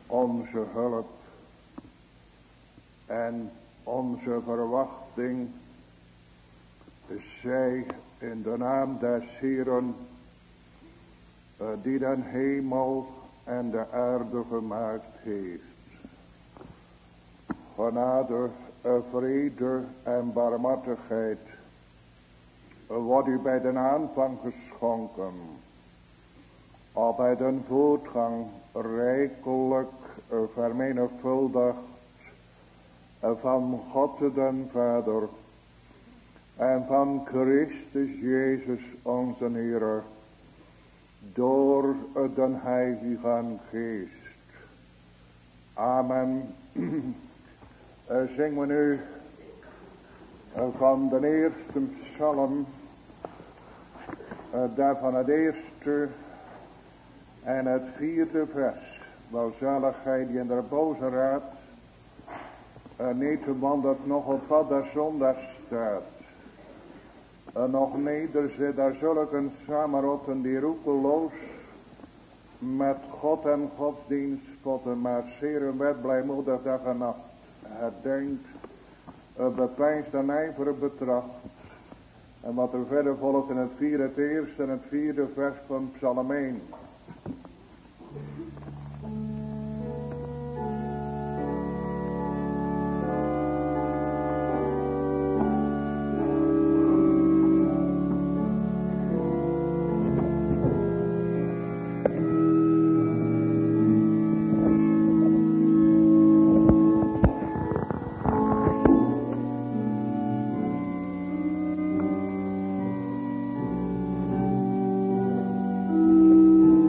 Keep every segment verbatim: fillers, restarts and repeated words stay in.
onze hulp en onze verwachting zij in de naam des Heeren, die den hemel en de aarde gemaakt heeft. Genade, vrede en barmhartigheid wordt u bij de aanvang geschonken, al bij den voortgang rijkelijk vermenigvuldigd van God den Vader en van Christus Jezus onze Heer, door den Heiligen Geest. Amen. Zingen we nu van de eerste psalm, daarvan het eerste en het vierde vers. Welzaligheid die in de boze raad, niet want dat nog op wat der zondag staat. En nog neder zit daar zulke samenrotten die roekeloos met God en godsdienst spotten, maar zeer een wet blijmoedig dag en nacht. Het denkt, bepijnst en ijver betracht. En wat er verder volgt in het vierde, het eerste en het vierde vers van Psalm één. Thank you.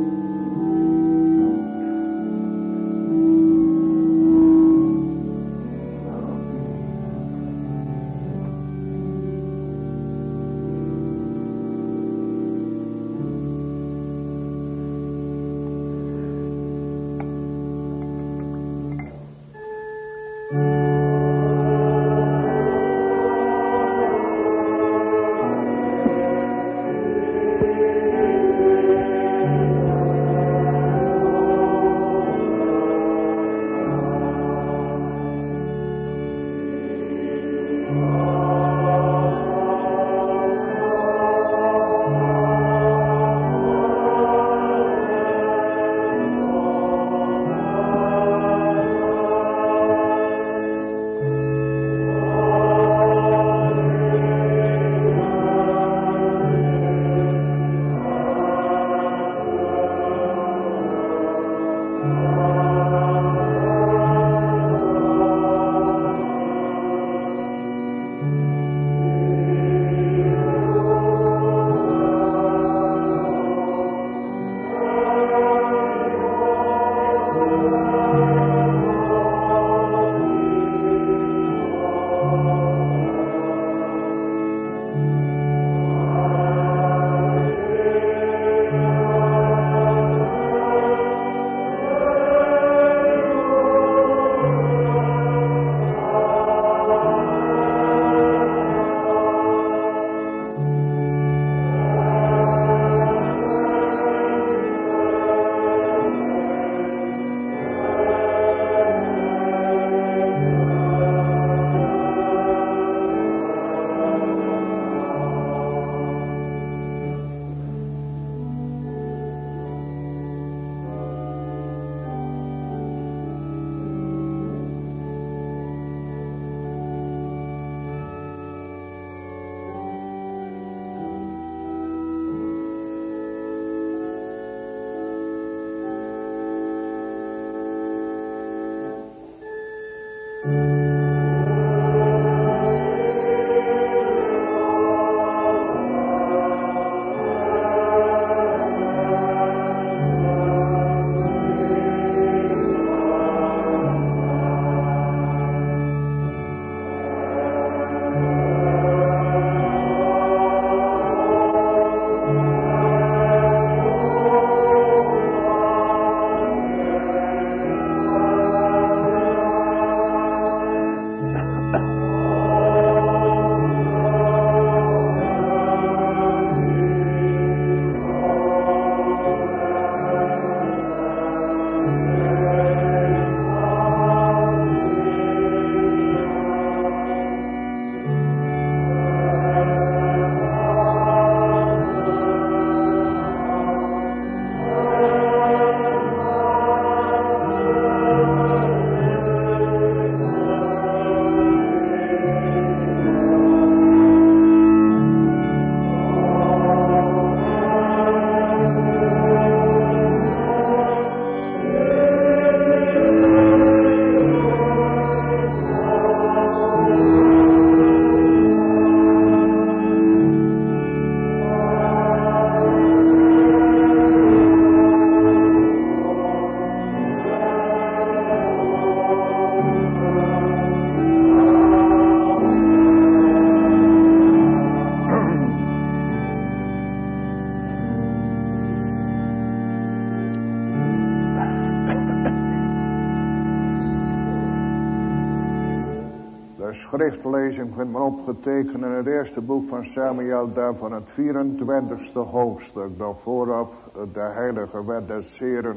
schriftlezing vindt men opgetekend in het eerste boek van Samuel, daar van het vierentwintigste hoofdstuk, dat vooraf de heilige wet des Heren.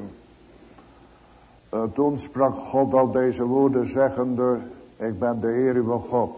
Uh, toen sprak God al deze woorden zeggende, ik ben de Heer uw God,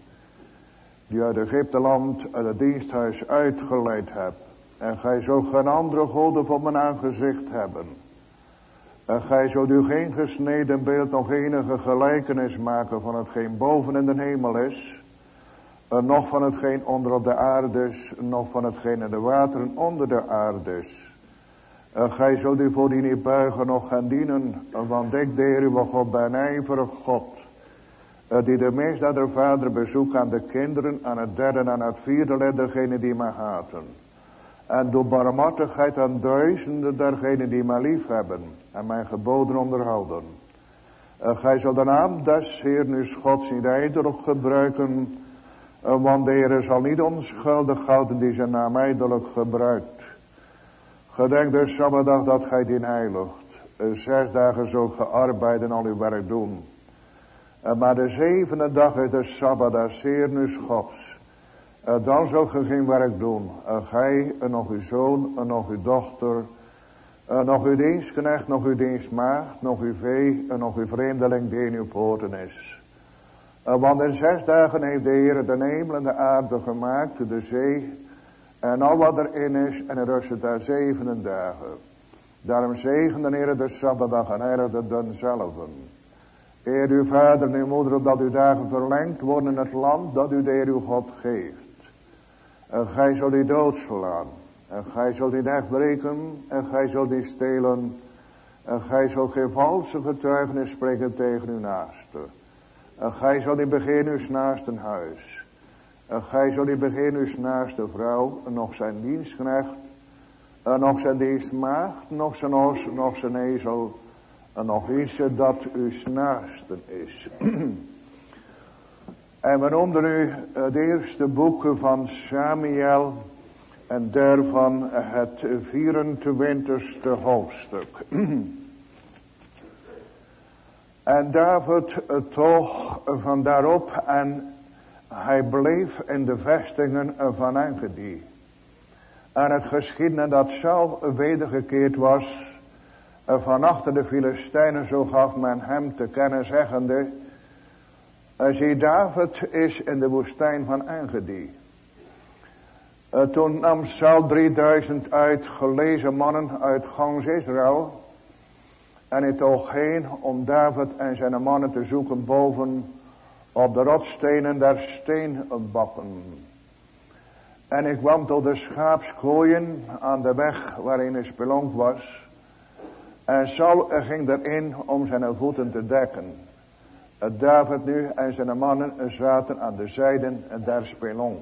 die uit Egypteland uit het diensthuis uitgeleid hebt. En gij zult geen andere goden voor mijn aangezicht hebben. En gij zult u geen gesneden beeld nog enige gelijkenis maken van hetgeen boven in de hemel is, en nog van hetgeen onder op de aarde is, nog van hetgeen in de wateren onder de aarde is. En gij zult u voor die niet buigen nog gaan dienen, want ik de Heer uw God ben ijverig God, die de meest dat de vader bezoekt aan de kinderen, aan het derde en aan het vierde lid degene die mij haten. En door barmhartigheid aan duizenden dergenen die mij lief hebben en mijn geboden onderhouden. Uh, gij zult de naam des Heeren uw Gods niet ijdelijk gebruiken, uh, want de Heer zal niet onschuldig houden die zijn naam ijdelijk gebruikt. Gedenk de Sabbatdag dat gij dien heiligt. Uh, zes dagen zult ge arbeiden en al uw werk doen. Uh, maar de zevende dag is de Sabbat des Heeren uw Gods. Uh, dan zult ge geen werk doen. Uh, gij, en nog uw zoon, en nog uw dochter, uh, nog uw dienstknecht, nog uw dienstmaagd, nog uw vee, en nog uw vreemdeling die in uw poorten is. Uh, want in zes dagen heeft de Heer de hemel en de aarde gemaakt, de zee, en al wat erin is, en er rustte daar zevende dagen. Daarom zegende de Heer de Sabbatdag en heiligde denzelven. Eer uw vader en uw moeder, dat uw dagen verlengd worden in het land dat u de Heer uw God geeft. En gij zult die doodslaan. En gij zult niet echtbreken. En gij zult niet stelen. En gij zult geen valse getuigenis spreken tegen uw naaste. En gij zult niet begeeren uw naaste huis. En gij zult niet begeeren uw naaste vrouw. En nog zijn dienstknecht. En nog zijn dienstmaagd. Nog zijn os. Nog zijn ezel. En nog iets dat uw naaste is. En we noemden nu het eerste boek van Samuel en daarvan het vierentwintigste hoofdstuk. En David toch van daarop en hij bleef in de vestingen van Engedi. En het geschiedde dat Saul wedergekeerd was van achter de Filistijnen, zo gaf men hem te kennen zeggende, zie, David is in de woestijn van Engedi. Uh, toen nam Saul drieduizend uitgelezen mannen uit gans Israël. En hij toog heen om David en zijn mannen te zoeken boven op de rotstenen der steenbakken. En ik kwam tot de schaapskooien aan de weg waarin een spelonk was. En Saul ging erin om zijn voeten te dekken. David nu en zijn mannen zaten aan de zijden der spelonk.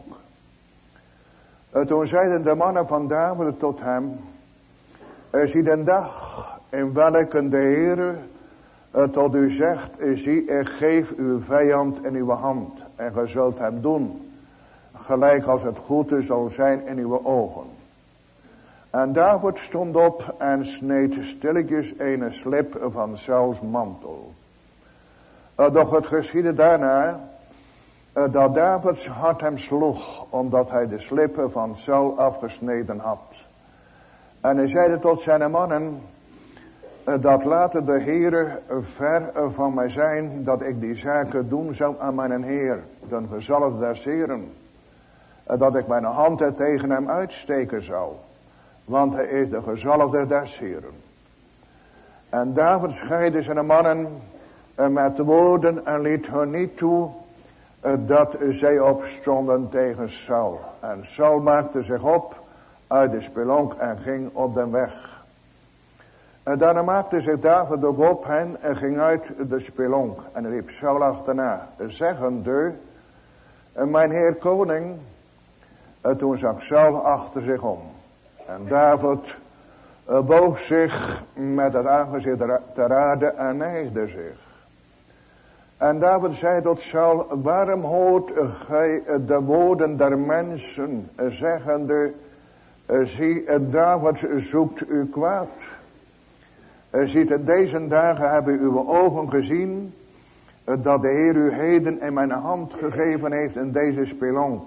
Toen zeiden de mannen van David tot hem, zie den dag in welke de Heere tot u zegt, zie, ik geef uw vijand in uw hand en ge zult hem doen, gelijk als het goede zal zijn in uw ogen. En David stond op en sneed stilletjes een slip van Sauls mantel. Uh, doch het geschiedde daarna uh, dat Davids hart hem sloeg, omdat hij de slippen van Saul afgesneden had. En hij zeide tot zijn mannen, uh, dat laten de Heere ver uh, van mij zijn, dat ik die zaken doen zou aan mijn Heer, den gezalfde des Heeren, uh, dat ik mijn hand er tegen hem uitsteken zou, want hij is de gezalfde des Heeren. En David scheidde zijn mannen uh, met woorden en liet hun niet toe uh, dat zij opstonden tegen Saul. En Saul maakte zich op uit de spelonk en ging op de weg. En daarna maakte zich David ook op hen en ging uit de spelonk en riep Saul achterna, zeggende, mijn heer koning. En toen zag Saul achter zich om. En David uh, boog zich met het aangezicht ter aarde en neigde zich. En David zei tot Saul, waarom hoort gij de woorden der mensen, zeggende, zie, David zoekt u kwaad. Ziet, in deze dagen hebben uw ogen gezien dat de Heer u heden in mijn hand gegeven heeft in deze spelonk.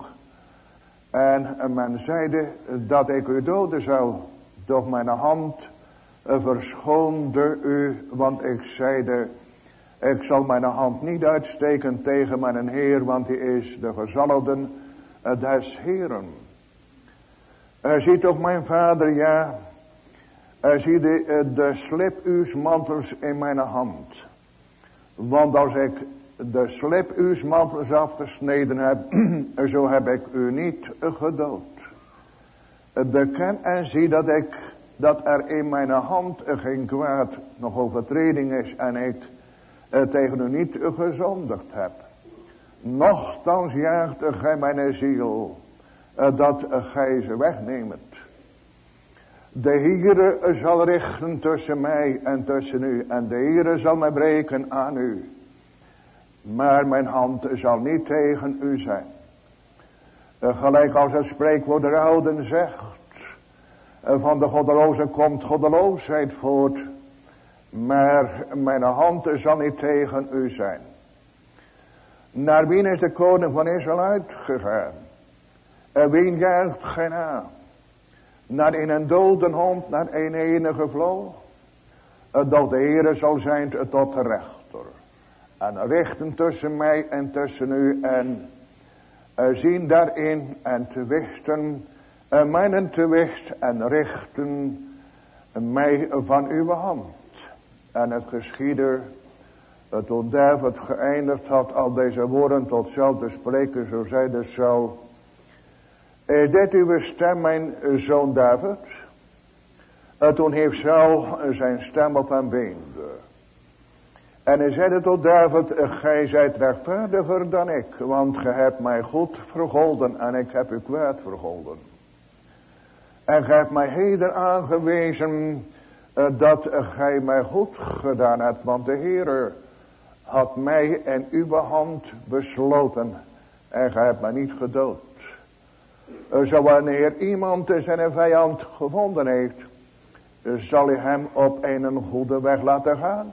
En men zeide dat ik u doden zou, doch mijn hand verschoonde u, want ik zeide, ik zal mijn hand niet uitsteken tegen mijn Heer, want hij is de gezalfde des Heeren. Uh, ziet toch mijn vader, ja, uh, zie de, uh, de slip uws mantels in mijn hand. Want als ik de slip uws mantels afgesneden heb, zo heb ik u niet gedood. Uh, beken en zie dat ik, dat er in mijn hand geen kwaad, nog overtreding is en ik uh, tegen u niet gezondigd heb. Nochtans jaagt gij mijn ziel, uh, dat uh, gij ze wegneemt. De Heere zal richten tussen mij en tussen u, en de Heere zal mij breken aan u. Maar mijn hand zal niet tegen u zijn. Uh, gelijk als het spreekwoord der ouden zegt, uh, van de goddeloze komt goddeloosheid voort, maar mijn hand zal niet tegen u zijn. Naar wie is de koning van Israël uitgegaan? En wie jaagt gij na? Naar in een dode hond, naar een enige vloog? Dat de Heere zal zijn tot de rechter. En richten tussen mij en tussen u. En uh, zien daarin en te wisten. Uh, mijnen te wist en richten mij van uw hand. En het geschiedde. Uh, toen David geëindigd had al deze woorden tot Saul te spreken. Zo zei de Saul. Is dit uw stem, mijn zoon David? Uh, toen heeft Saul zijn stem op hem beende. En hij zeide tot David, gij zijt rechtvaardiger dan ik, want gij hebt mij goed vergolden en ik heb u kwaad vergolden. En gij hebt mij heden aangewezen uh, dat gij mij goed gedaan hebt, want de Heere had mij in uw hand besloten en gij hebt mij niet gedood. Zo wanneer iemand zijn vijand gevonden heeft, zal hij hem op een goede weg laten gaan.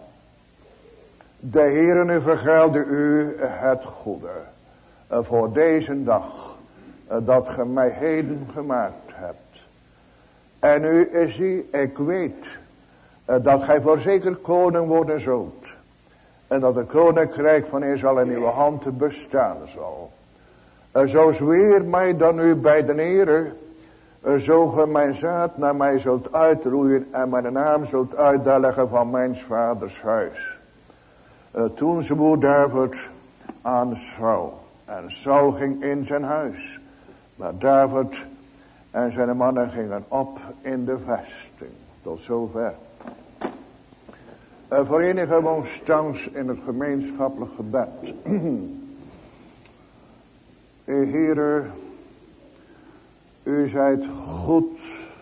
De Heere nu vergelde u het goede voor deze dag dat ge mij heden gemaakt hebt. En nu zie, ik weet dat gij voorzeker koning worden zult. En dat het koninkrijk van Israël in uw hand bestaan zal. Zo zweer mij dan u bij de Heere, zo ge mijn zaad naar mij zult uitroeien en mijn naam zult uitdelgen van mijn vaders huis. Uh, toen zwoer David aan Saul. En Saul ging in zijn huis. Maar David en zijn mannen gingen op in de vesting. Tot zover. Uh, verenigen we ons thans in het gemeenschappelijk gebed. Heere, u zijt goed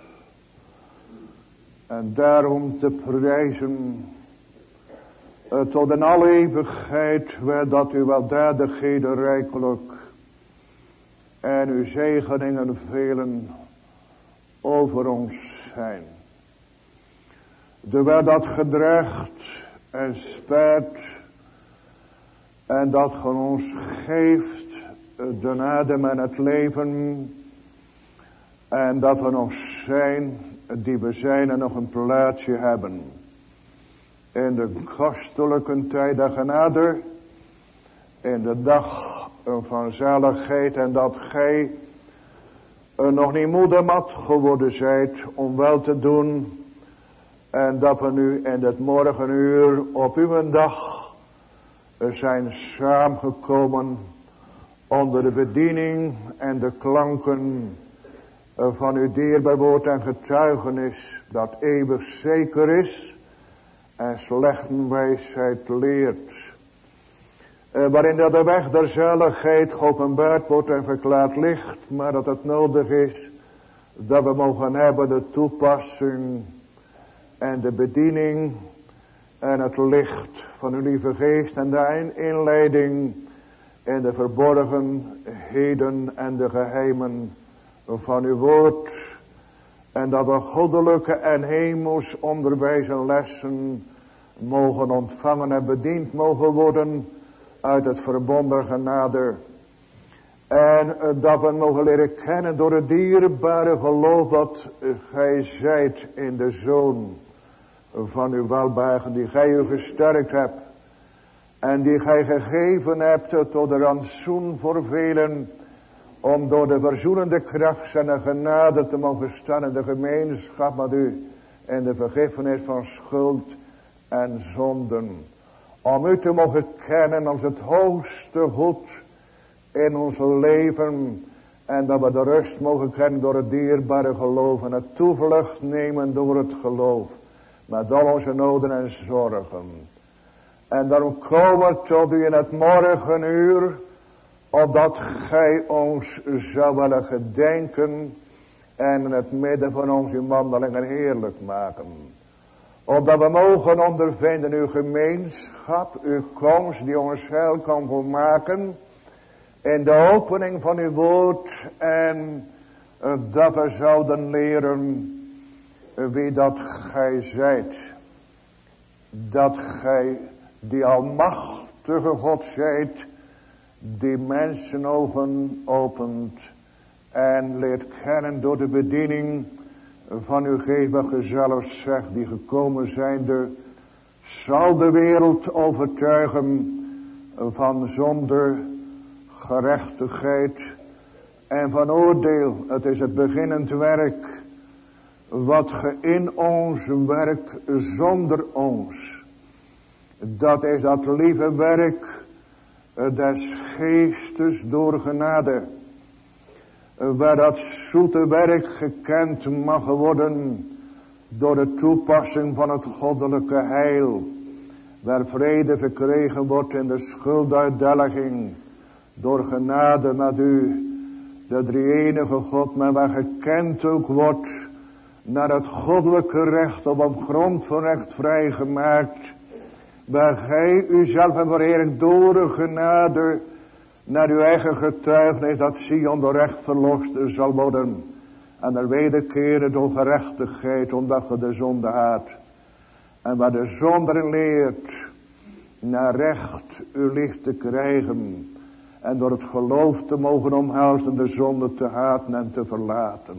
en daarom te prijzen uh, tot in alle eeuwigheid, waar dat uw weldadigheden rijkelijk en uw zegeningen velen over ons zijn. Terwijl dat gedraagt en spaart en dat ge ons geeft de adem en het leven. En dat we nog zijn die we zijn en nog een plaatsje hebben. In de kostelijke tijd der genade. In de dag van zaligheid. En dat gij nog niet moedermat geworden zijt om wel te doen. En dat we nu in het morgenuur op uw dag zijn samengekomen. Onder de bediening en de klanken van uw dierbaar woord en getuigenis dat eeuwig zeker is en slechte wijsheid leert. Uh, waarin dat de weg der zaligheid geopenbaard wordt en verklaard ligt, maar dat het nodig is dat we mogen hebben de toepassing en de bediening en het licht van uw lieve geest en de inleiding in de verborgenheden en de geheimen van uw woord. En dat we goddelijke en hemels onderwijs en lessen mogen ontvangen en bediend mogen worden. uit het verbonden genade. En dat we mogen leren kennen door het dierbare geloof dat gij zijt in de Zoon van uw welbehagen, die gij u gesterkt hebt. En die gij gegeven hebt tot de rantsoen voor velen, om door de verzoenende kracht zijn genade te mogen staan in de gemeenschap met u, in de vergiffenis van schuld en zonden. Om u te mogen kennen als het hoogste goed in ons leven. En dat we de rust mogen kennen door het dierbare geloof. En het toevlucht nemen door het geloof. Met al onze noden en zorgen. En daarom komen we tot u in het morgenuur. Opdat gij ons zou willen gedenken. En in het midden van ons uw wandelingen heerlijk maken. Opdat we mogen ondervinden uw gemeenschap. Uw komst die ons heil kan volmaken. In de opening van uw woord. En uh, dat we zouden leren. Uh, wie dat gij zijt. Dat gij die almachtige God zijt. Die mensenogen opent. En leert kennen door de bediening van uw geestige zelf zegt. Die gekomen zijnde. Zal de wereld overtuigen van zonde, gerechtigheid en van oordeel. Het is het beginnend werk. Wat ge in ons werkt zonder ons. Dat is dat lieve werk des geestes door genade. Waar dat zoete werk gekend mag worden door de toepassing van het goddelijke heil. Waar vrede verkregen wordt in de schulduitdelging. Door genade met u, de drie-enige God, maar waar gekend ook wordt naar het goddelijke recht op op grond van recht vrijgemaakt. Waar gij uzelf en verheerlijk door genade naar uw eigen getuigenis dat Sion door recht verlost zal worden. En er wederkeren door gerechtigheid omdat ge de zonde haat. En waar de zonde leert naar recht uw licht te krijgen. En door het geloof te mogen omhelzen de zonde te haten en te verlaten.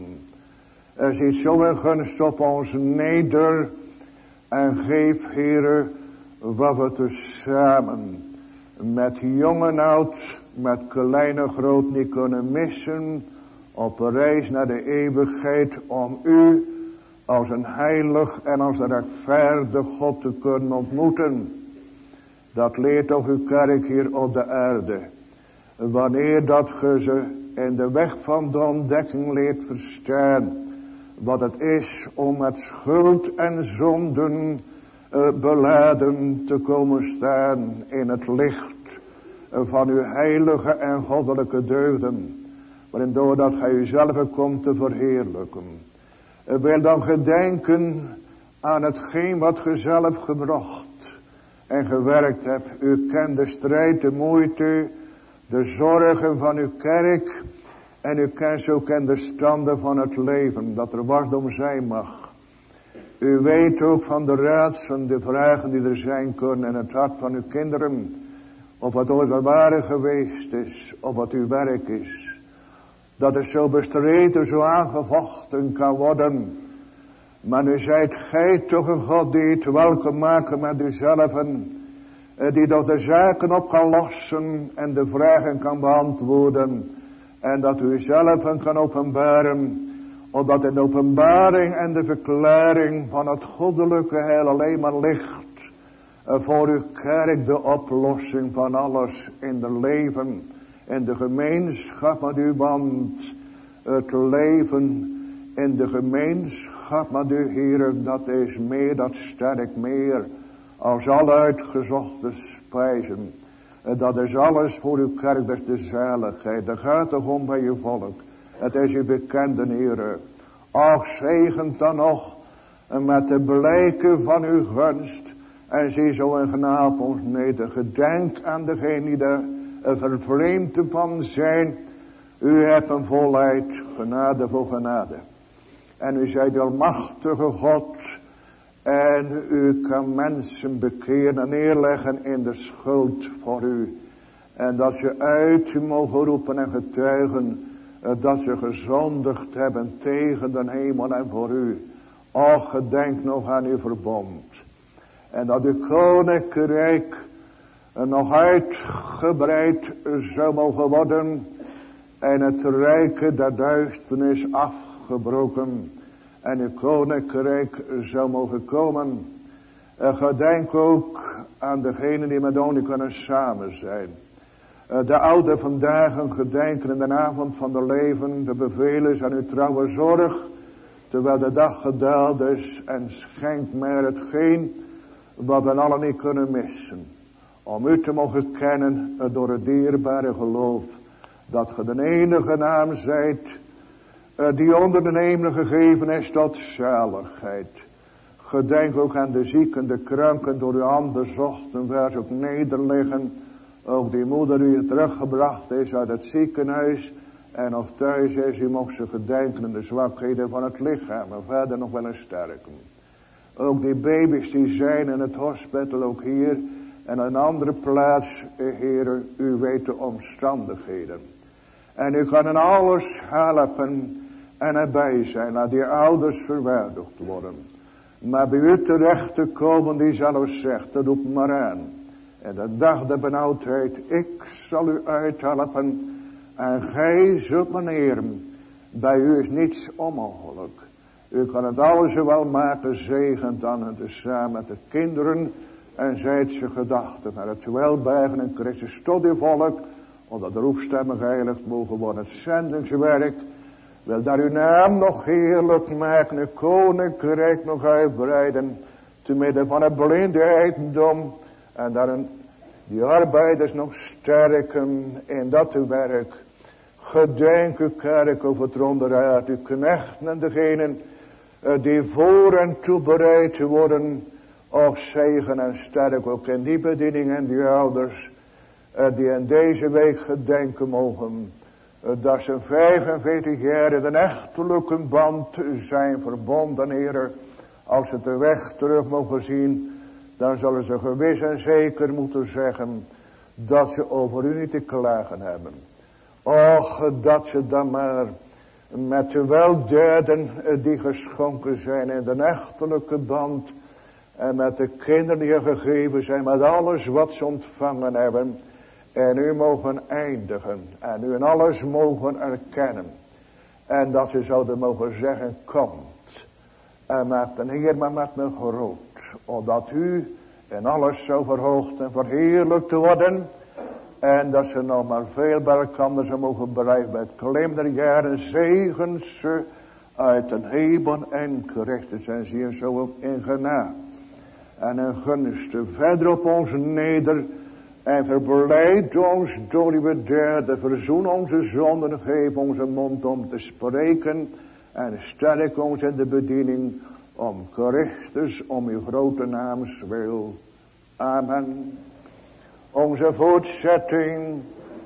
Er ziet zo een gunst op ons neder. En geef, Heere, wat we tezamen met jong en oud, met klein en groot niet kunnen missen. Op een reis naar de eeuwigheid om u als een heilig en als een rechtvaardig God te kunnen ontmoeten. Dat leert toch uw kerk hier op de aarde. Wanneer dat ge ze in de weg van de ontdekking leert verstaan. Wat het is om met schuld en zonden uh, beladen te komen staan in het licht uh, van uw heilige en goddelijke deugden. Waarin doordat gij uzelf komt te verheerlijken. Uh, wil dan gedenken aan hetgeen wat ge zelf gebracht en gewerkt hebt. U kent de strijd, de moeite, de zorgen van uw kerk. En u kent ook in de standen van het leven dat er wasdom zijn mag. U weet ook van de raadselen, de vragen die er zijn kunnen in het hart van uw kinderen. Of wat ooit wel ware geweest is, of wat uw werk is. Dat het zo bestreden, zo aangevochten kan worden. Maar nu zijt gij toch een God die het welkom maken met uzelfen. Die toch de zaken op kan lossen en de vragen kan beantwoorden. En dat u zelf kan openbaren. Opdat in de openbaring en de verklaring van het goddelijke heil alleen maar ligt. Voor uw kerk de oplossing van alles in de leven. In de gemeenschap met u, want het leven in de gemeenschap met u, Heer, dat is meer, dat sterk meer. Als alle uitgezochte spijzen. Dat is alles voor uw kerk, dat is de zaligheid. Dat gaat toch om bij uw volk. Het is uw bekende Heere. Och, zegent dan nog met de blijken van uw gunst. En zie zo een genade op ons neder. Gedenk aan degene die er vervreemd van zijn. U hebt een volheid, genade voor genade. En u zijt almachtige God. En u kan mensen bekeren en neerleggen in de schuld voor u. En dat ze uit mogen roepen en getuigen dat ze gezondigd hebben tegen de hemel en voor u. Och, gedenk nog aan uw verbond. En dat uw koninkrijk nog uitgebreid zou mogen worden. En het rijke der duisternis afgebroken. En uw koninkrijk zou mogen komen. En gedenk ook aan degenen die met ons kunnen samen zijn. De oude vandaag gedenken in de avond van de leven. De bevelen aan uw trouwe zorg. Terwijl de dag gedaald is. En schenk mij hetgeen wat we allen niet kunnen missen. Om u te mogen kennen door het dierbare geloof. Dat ge de enige naam zijt. Die onder de hemel gegeven is tot zaligheid. Gedenk ook aan de zieken, de kranken door uw hand bezochten. Waar ze ook nederliggen. Ook die moeder die teruggebracht is uit het ziekenhuis. En of thuis is, u mocht ze gedenken in de zwakheden van het lichaam. En verder nog wel eens sterken. Ook die baby's die zijn in het hospital ook hier. En een andere plaats, Heere, u weet de omstandigheden. En u kan in alles helpen en erbij zijn. Laat die ouders verwaardigd worden. Maar bij u terecht te komen, die zelf zegt, dat roep maar aan. En de dag der benauwdheid, ik zal u uithelpen. En gij zult me eren. Bij u is niets onmogelijk. U kan het alles wel maken, zegent dan en tezamen met de kinderen. En zijt ze gedachten naar het welbergen in Christus tot uw volk. Omdat de roepstemmen geheiligd mogen worden. Het zendingswerk wil daar uw naam nog heerlijk maken. Uw koninkrijk nog uitbreiden. Te midden van het blinde eigendom. En daarin die arbeiders nog sterken in dat uw werk. Gedenk uw kerk over het ronderuit. Uw knechten en degenen die voor en toe bereid worden. Och, zegen en sterk ook in die bediening en die ouders. Die in deze week gedenken mogen. Dat ze vijfenveertig jaar in een echtelijke band zijn verbonden, Heer. Als ze de weg terug mogen zien. Dan zullen ze gewis en zeker moeten zeggen. Dat ze over u niet te klagen hebben. Och, dat ze dan maar met de weldaden die geschonken zijn in de echtelijke band. En met de kinderen die er gegeven zijn. Met alles wat ze ontvangen hebben. En u mogen eindigen. En u in alles mogen erkennen. En dat ze zouden mogen zeggen, komt. En met een Heer, maar met me groot. Opdat u in alles zo verhoogd en verheerlijkt worden. En dat ze nog maar veel bij elkaar zou mogen bereiken. Bij het klim der jaren zegens ze uit een hemel en gerichten zijn ze hier zo ook in genade. En een gunst verder op ons neder. En verblijd ons door uw derde. Verzoen onze zonden. Geef onze mond om te spreken. En sterk ons in de bediening. Om Christus, om uw grote naams wil. Amen. Onze voortzetting.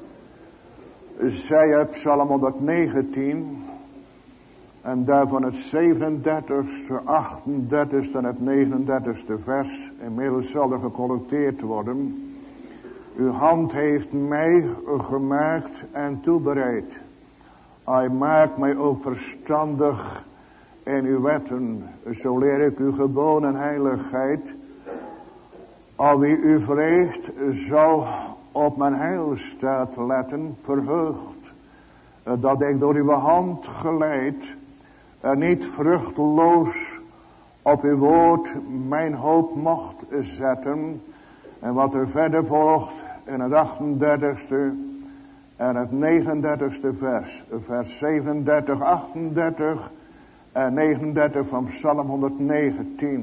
Zij uit Psalm honderdnegentien. En daarvan het zevenendertigste, achtendertigste en het negenendertigste vers. Inmiddels zal er gecollecteerd worden. Uw hand heeft mij gemaakt en toebereid. Hij maakt mij ook verstandig in uw wetten. Zo leer ik uw geboden en heiligheid. Al wie u vreest zal op mijn heilstaat letten, verheugd. Dat ik door uw hand geleid en niet vruchteloos op uw woord mijn hoop mocht zetten. En wat er verder volgt in het achtendertigste en het negenendertigste vers. Vers zevenendertig, achtendertig en negenendertig van Psalm honderdnegentien.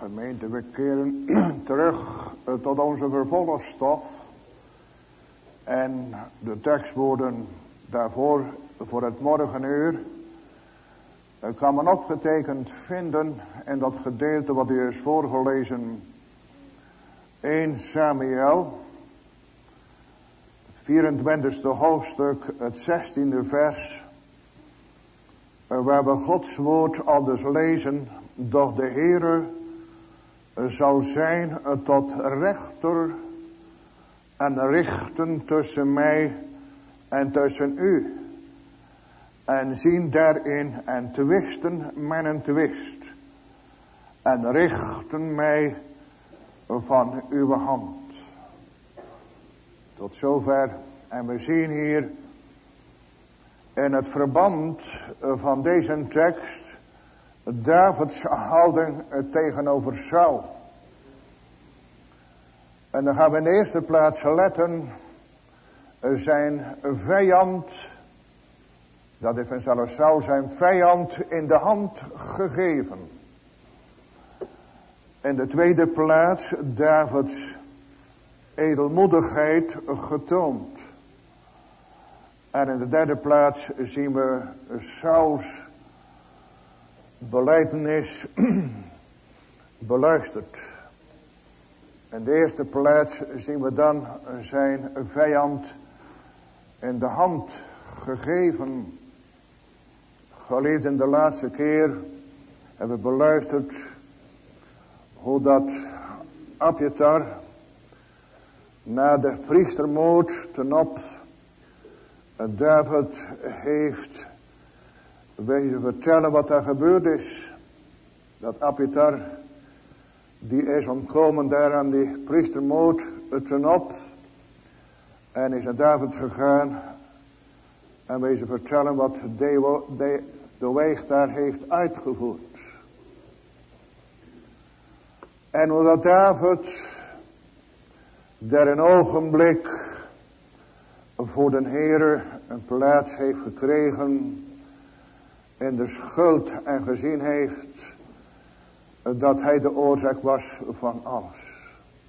Gemeente, we keren terug tot onze vervolgstof. En de tekstwoorden daarvoor, voor het morgenuur, kan men opgetekend vinden in dat gedeelte wat u is voorgelezen. Eerste Samuel, het vierentwintigste hoofdstuk, het zestiende vers. Waar we Gods woord al dus lezen. Doch de Heere zal zijn tot rechter en richten tussen mij en tussen u. En zien daarin en twisten mijn twist. En richten mij van uw hand. Tot zover. En we zien hier in het verband van deze tekst Davids houding tegenover Saul. En dan gaan we in de eerste plaats letten. Zijn vijand. Dat heeft vanzelf Saul zijn vijand in de hand gegeven. In de tweede plaats Davids edelmoedigheid getoond. En in de derde plaats zien we Sauls belijdenis beluisterd. In de eerste plaats zien we dan zijn vijand in de hand gegeven. Gelezen de laatste keer hebben we beluisterd hoe dat Abjatar na de priestermoord ten op David heeft wezen vertellen wat er gebeurd is. Dat Abjatar, die is ontkomen daar aan die priestermoord ten op. En is naar David gegaan. En wezen vertellen wat de, de, de weeg daar heeft uitgevoerd. En hoe dat David daar een ogenblik voor de Heere een plaats heeft gekregen in de schuld en gezien heeft dat hij de oorzaak was van alles.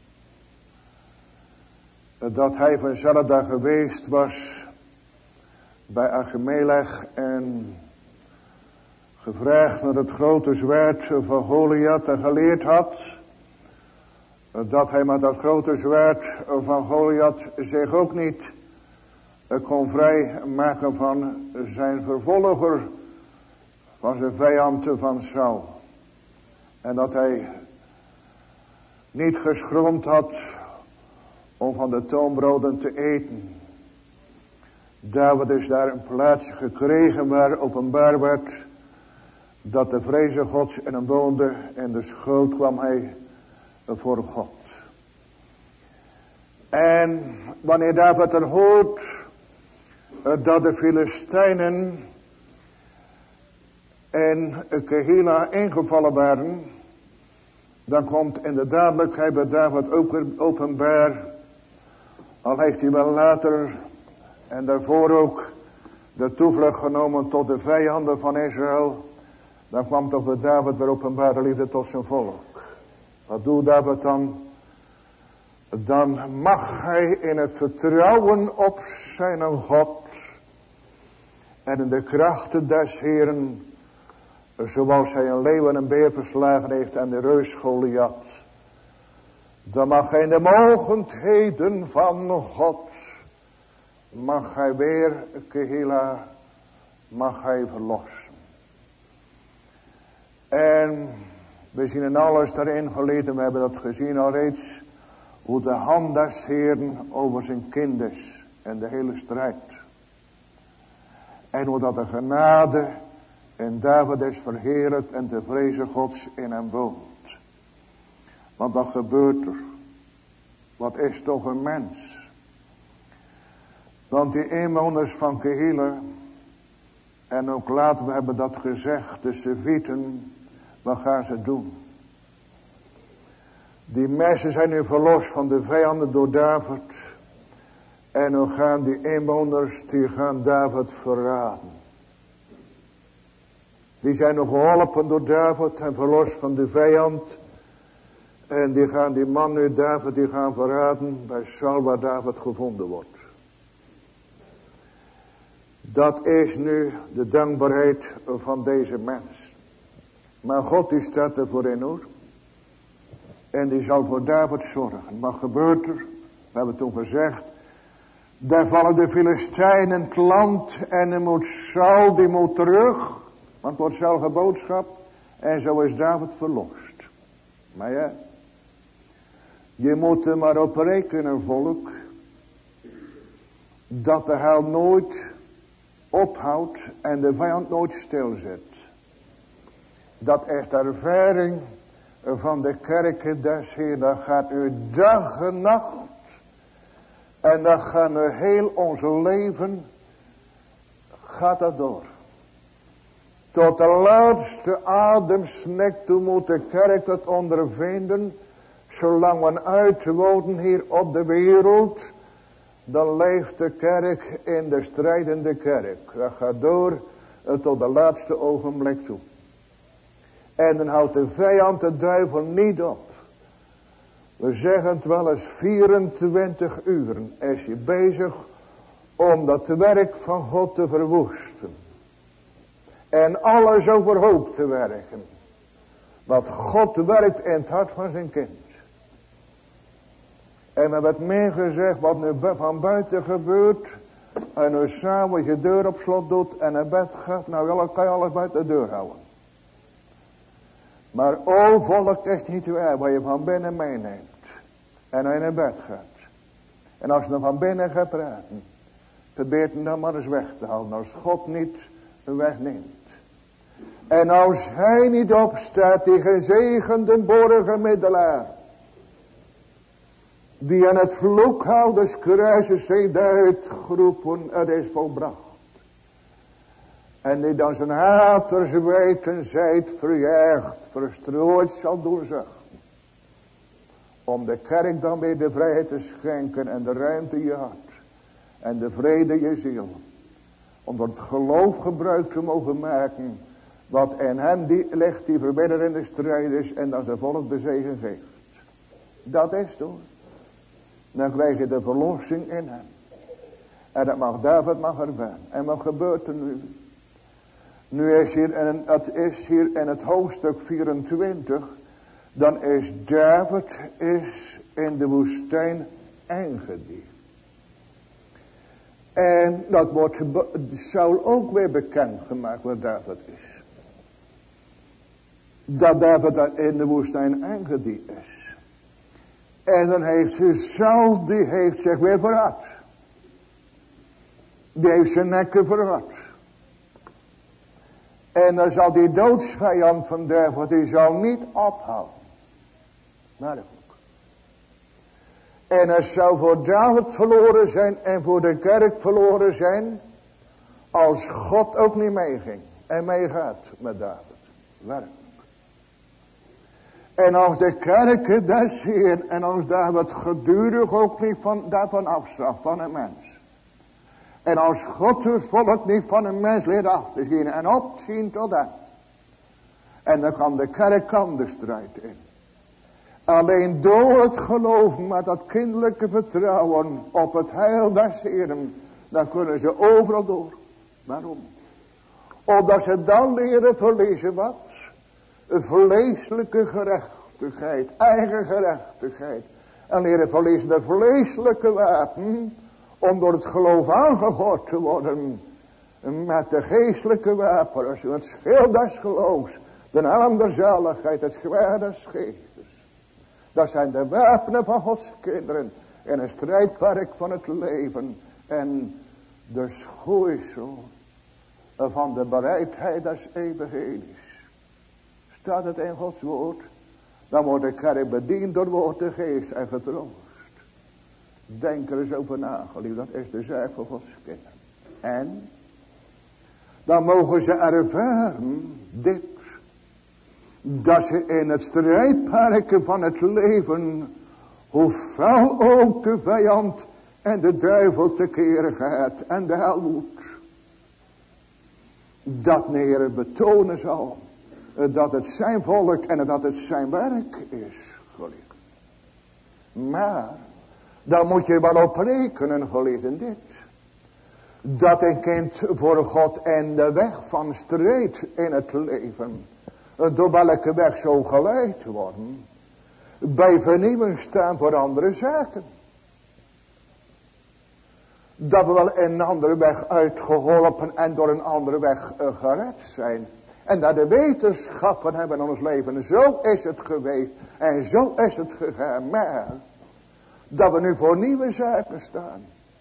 Dat hij vanzelf daar geweest was bij Achimelech en gevraagd naar het grote zwaard van Goliath en geleerd had dat hij met dat grote zwaard van Goliath zich ook niet kon vrijmaken van zijn vervolger, van zijn vijand van Saul. En dat hij niet geschroomd had om van de toonbroden te eten. David is daar een plaatsje gekregen waar openbaar werd dat de vreze Gods in hem woonde. En de schuld kwam hij voor God. En wanneer David er hoort dat de Filistijnen in Kehila ingevallen waren, dan komt in de dadelijkheid bij David ook weer openbaar, al heeft hij wel later en daarvoor ook de toevlucht genomen tot de vijanden van Israël, dan kwam toch bij David weer openbare liefde tot zijn volk. Wat doet David dan? Dan mag hij in het vertrouwen op zijn God en in de krachten des Heeren, zoals hij een leeuw en een beer verslagen heeft en de reus Goliath, dan mag hij in de mogendheden van God, mag hij weer Kehila, mag hij verlossen. En we zien in alles daarin gelezen, we hebben dat gezien al reeds, hoe de hand des Heeren over zijn kind is en de hele strijd. En hoe dat de genade in David is verheerlijkt en de vreze Gods in hem woont. Want wat gebeurt er? Wat is toch een mens? Want die inwoners van Kehila, en ook later we hebben dat gezegd, de Sevieten, wat gaan ze doen? Die mensen zijn nu verlost van de vijanden door David. En nu gaan die inwoners, die gaan David verraden. Die zijn nog geholpen door David en verlost van de vijand. En die gaan die man nu, David, die gaan verraden bij Saul waar David gevonden wordt. Dat is nu de dankbaarheid van deze mens. Maar God die staat er voor in hoor. En die zal voor David zorgen. Maar gebeurt er, we hebben toen gezegd, daar vallen de Filistijnen het land en dan moet Saul, die moet terug. Want het wordt Saul geboodschap en zo is David verlost. Maar ja, je moet er maar op rekenen, volk, dat de hel nooit ophoudt en de vijand nooit stilzet. Dat is de ervaring van de kerken des Heer. Dat gaat u dag en nacht. En dat gaan we heel ons leven. Gaat dat door. Tot de laatste ademsnek toe moet de kerk dat ondervinden. Zolang we uitwonen hier op de wereld. Dan leeft de kerk in de strijdende kerk. Dat gaat door tot de laatste ogenblik toe. En dan houdt de vijand, de duivel, niet op. We zeggen het wel eens, vierentwintig uren is je bezig om dat werk van God te verwoesten. En alles overhoop te werken. Wat God werkt in het hart van zijn kind. En we hebben het meer gezegd wat nu van buiten gebeurt. En nu samen je deur op slot doet en naar bed gaat. Nou dan kan je alles buiten de deur houden. Maar o volk is niet waar wat je van binnen meeneemt. En hij naar bed gaat. En als je dan van binnen gaat praten. Probeer hem dan maar eens weg te halen. Als God niet wegneemt. En als hij niet opstaat, die gezegende borgenmiddelaar. Die aan het vloekhouderskruis heeft uitgeroepen, het is volbracht. En die dan zijn haters weten, zijt verjaagd, verstrooid zal doen zachten. Om de kerk dan weer de vrijheid te schenken en de ruimte je hart. En de vrede je ziel. Om door het geloof gebruik te mogen maken. Wat in hem die ligt, die verbidder in de strijd is. En dan zijn volk de zegen geeft. Dat is het hoor. Dan krijg je de verlossing in hem. En dat mag David mag ervan. En wat gebeurt er nu? Nu is hier, en het is hier in het hoofdstuk vierentwintig. Dan is David is in de woestijn Engedi. En dat wordt Saul ook weer bekend gemaakt wat David is. Dat David in de woestijn Engedi is. En dan heeft ze Saul, die heeft zich weer verrat. Die heeft zijn nekken verrat. En dan zal die doodsvijand van David, die zal niet ophouden. Maar ook. En het zou voor David verloren zijn en voor de kerk verloren zijn. Als God ook niet meeging. En meegaat met David. Werkelijk. En als de kerken des Heer en als David gedurig ook niet van, daarvan afstraft van een mens. En als God het volk niet van een mens leert af te zien en opzien tot hem. En dan kan de kerk kan de strijd in. Alleen door het geloof met dat kinderlijke vertrouwen op het heil des Heeren. Dan kunnen ze overal door. Waarom? Omdat ze dan leren verlezen wat? Een vleeselijke gerechtigheid. Eigen gerechtigheid. En leren verlezen de vleeselijke wapen. Om door het geloof aangegord te worden. Met de geestelijke wapens. Het schild des geloofs. De helm der zaligheid. Het zwaard des geestes. Dat zijn de wapenen van Gods kinderen. In een strijdperk van het leven. En de schoeisel van de bereidheid des eeuwighedens. Staat het in Gods woord. Dan wordt de kerk bediend door woord de geest en vertroost. Denk er eens over na, geliefd. Dat is de zaak van Gods kinderen. En dan mogen ze ervaren dit. Dat ze in het strijdperken van het leven, hoe fel ook de vijand en de duivel tekeer gaat en de hel moet. Dat neer betonen zal, dat het zijn volk en dat het zijn werk is. geliefd. Maar, dan moet je wel op rekenen, geliefd, dit. Dat een kind voor God en de weg van strijd in het leven, door welke weg zo geleid worden, bij vernieuwing staan voor andere zaken. Dat we wel een andere weg uitgeholpen en door een andere weg uh, gered zijn. En dat de wetenschappen hebben in ons leven. Zo is het geweest. En zo is het gegaan. Maar dat we nu voor nieuwe zaken staan.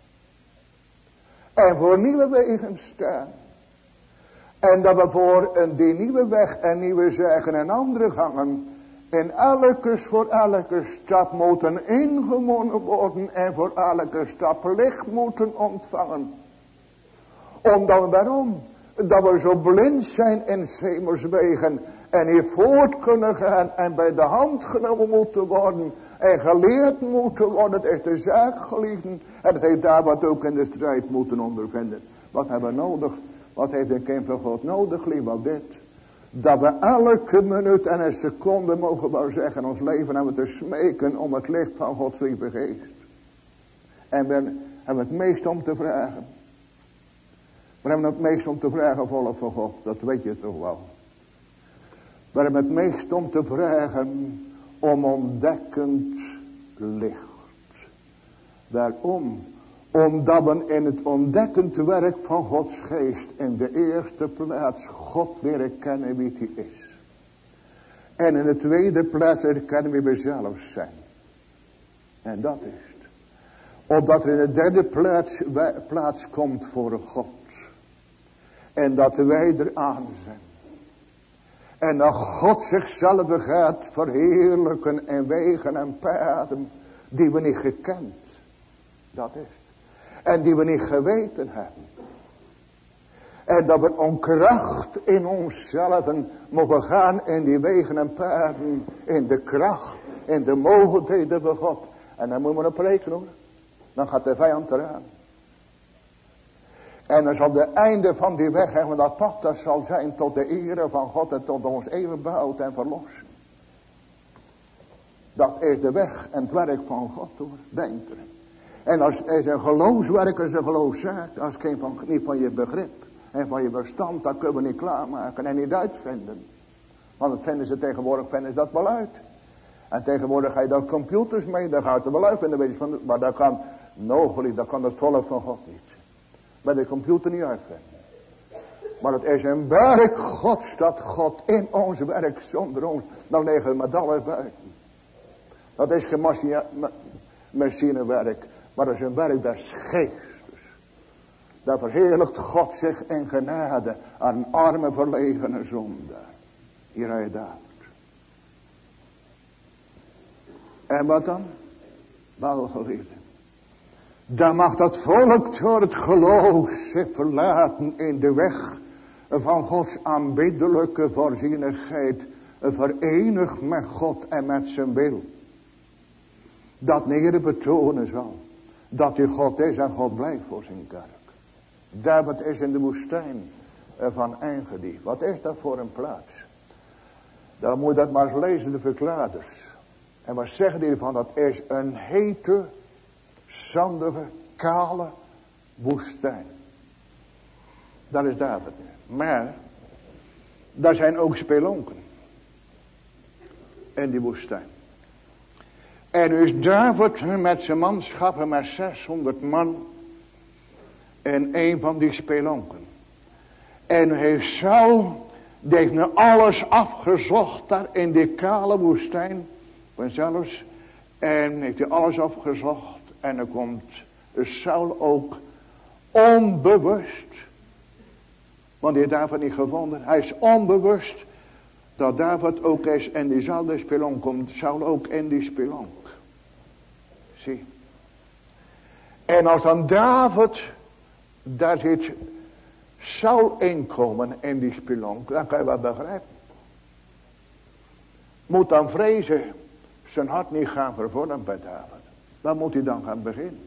En voor nieuwe wegen staan. En dat we voor een, die nieuwe weg en nieuwe zaken en andere gangen. In elke voor elke stap moeten ingewonnen worden. En voor elke stap licht moeten ontvangen. Omdat we waarom? Dat we zo blind zijn in hemelswegen. En hier voort kunnen gaan. En bij de hand genomen moeten worden. En geleerd moeten worden. Het is de zaak geliefden. En het heeft daar wat ook in de strijd moeten ondervinden. Wat hebben we nodig? Wat heeft een kind van God nodig? Lief wat dit. Dat we elke minuut en een seconde mogen we zeggen in ons leven hebben te smeken om het licht van Gods lieve geest. En we hebben het meest om te vragen. We hebben het meest om te vragen volk van God. Dat weet je toch wel. We hebben het meest om te vragen om ontdekkend licht. Waarom? Omdat we in het ontdekkend werk van Gods geest in de eerste plaats God leren kennen wie hij is. En in de tweede plaats leren kennen wie we zelf zijn. En dat is het. Opdat er in de derde plaats, plaats komt voor God. En dat wij eraan zijn. En dat God zichzelf gaat verheerlijken en wegen en paden die we niet gekend. Dat is het. En die we niet geweten hebben. En dat we onkracht in onszelf mogen gaan in die wegen en paden. In de kracht, in de mogelijkheden van God. En dan moeten we op rekenen hoor. Dan gaat de vijand eraan. En dan zal de einde van die weg hebben dat pad, dat zal zijn tot de ere van God en tot ons eeuwig behoud en verlossing. Dat is de weg en het werk van God hoor, denk er. En als is een geloofswerk, is een geloofszaak, als geen van, niet van je begrip en van je verstand, dat kunnen we niet klaarmaken en niet uitvinden. Want dat vinden ze tegenwoordig, vinden ze dat wel uit. En tegenwoordig ga je daar computers mee, daar gaat het er wel uit vinden, weet je, van, maar dat kan, nogelijk, dat kan het volk van God niet. Bij de computer niet uitvinden. Maar het is een werk Gods, dat God in ons werk zonder ons, dan liggen we met alles buiten. Dat is geen machinewerk, maar dat is een werk des geestes. Daar verheerlijkt God zich in genade aan een arme verlegene zondaar. Hier hij David. En wat dan? Wel geliefde. Dan mag dat volk door het geloof zich verlaten in de weg van Gods aanbiddelijke voorzienigheid. Verenigd met God en met zijn wil. Dat neer betonen zal. Dat hij God is en God blijft voor zijn kerk. David is in de woestijn van Engedi. Wat is dat voor een plaats? Dan moet je dat maar eens lezen, de verklaarders. En wat zeggen die ervan? Dat is een hete, zandige, kale woestijn. Dat is David. Maar, daar zijn ook spelonken. In die woestijn. En nu is David met zijn manschappen met zeshonderd man in een van die spelonken. En heeft Saul, die heeft nu alles afgezocht daar in die kale woestijn. Vanzelfs. En heeft hij alles afgezocht. En dan komt Saul ook onbewust. Want hij heeft David niet gevonden. Hij is onbewust dat David ook is in diezelfde spelonk. Komt Saul ook in die spelonk. Zie. En als dan David, daar zit Saul inkomen in die spelonk. Dan kan je wat begrijpen. Moet dan vrezen zijn hart niet gaan vervullen bij David. Dan moet hij dan gaan beginnen.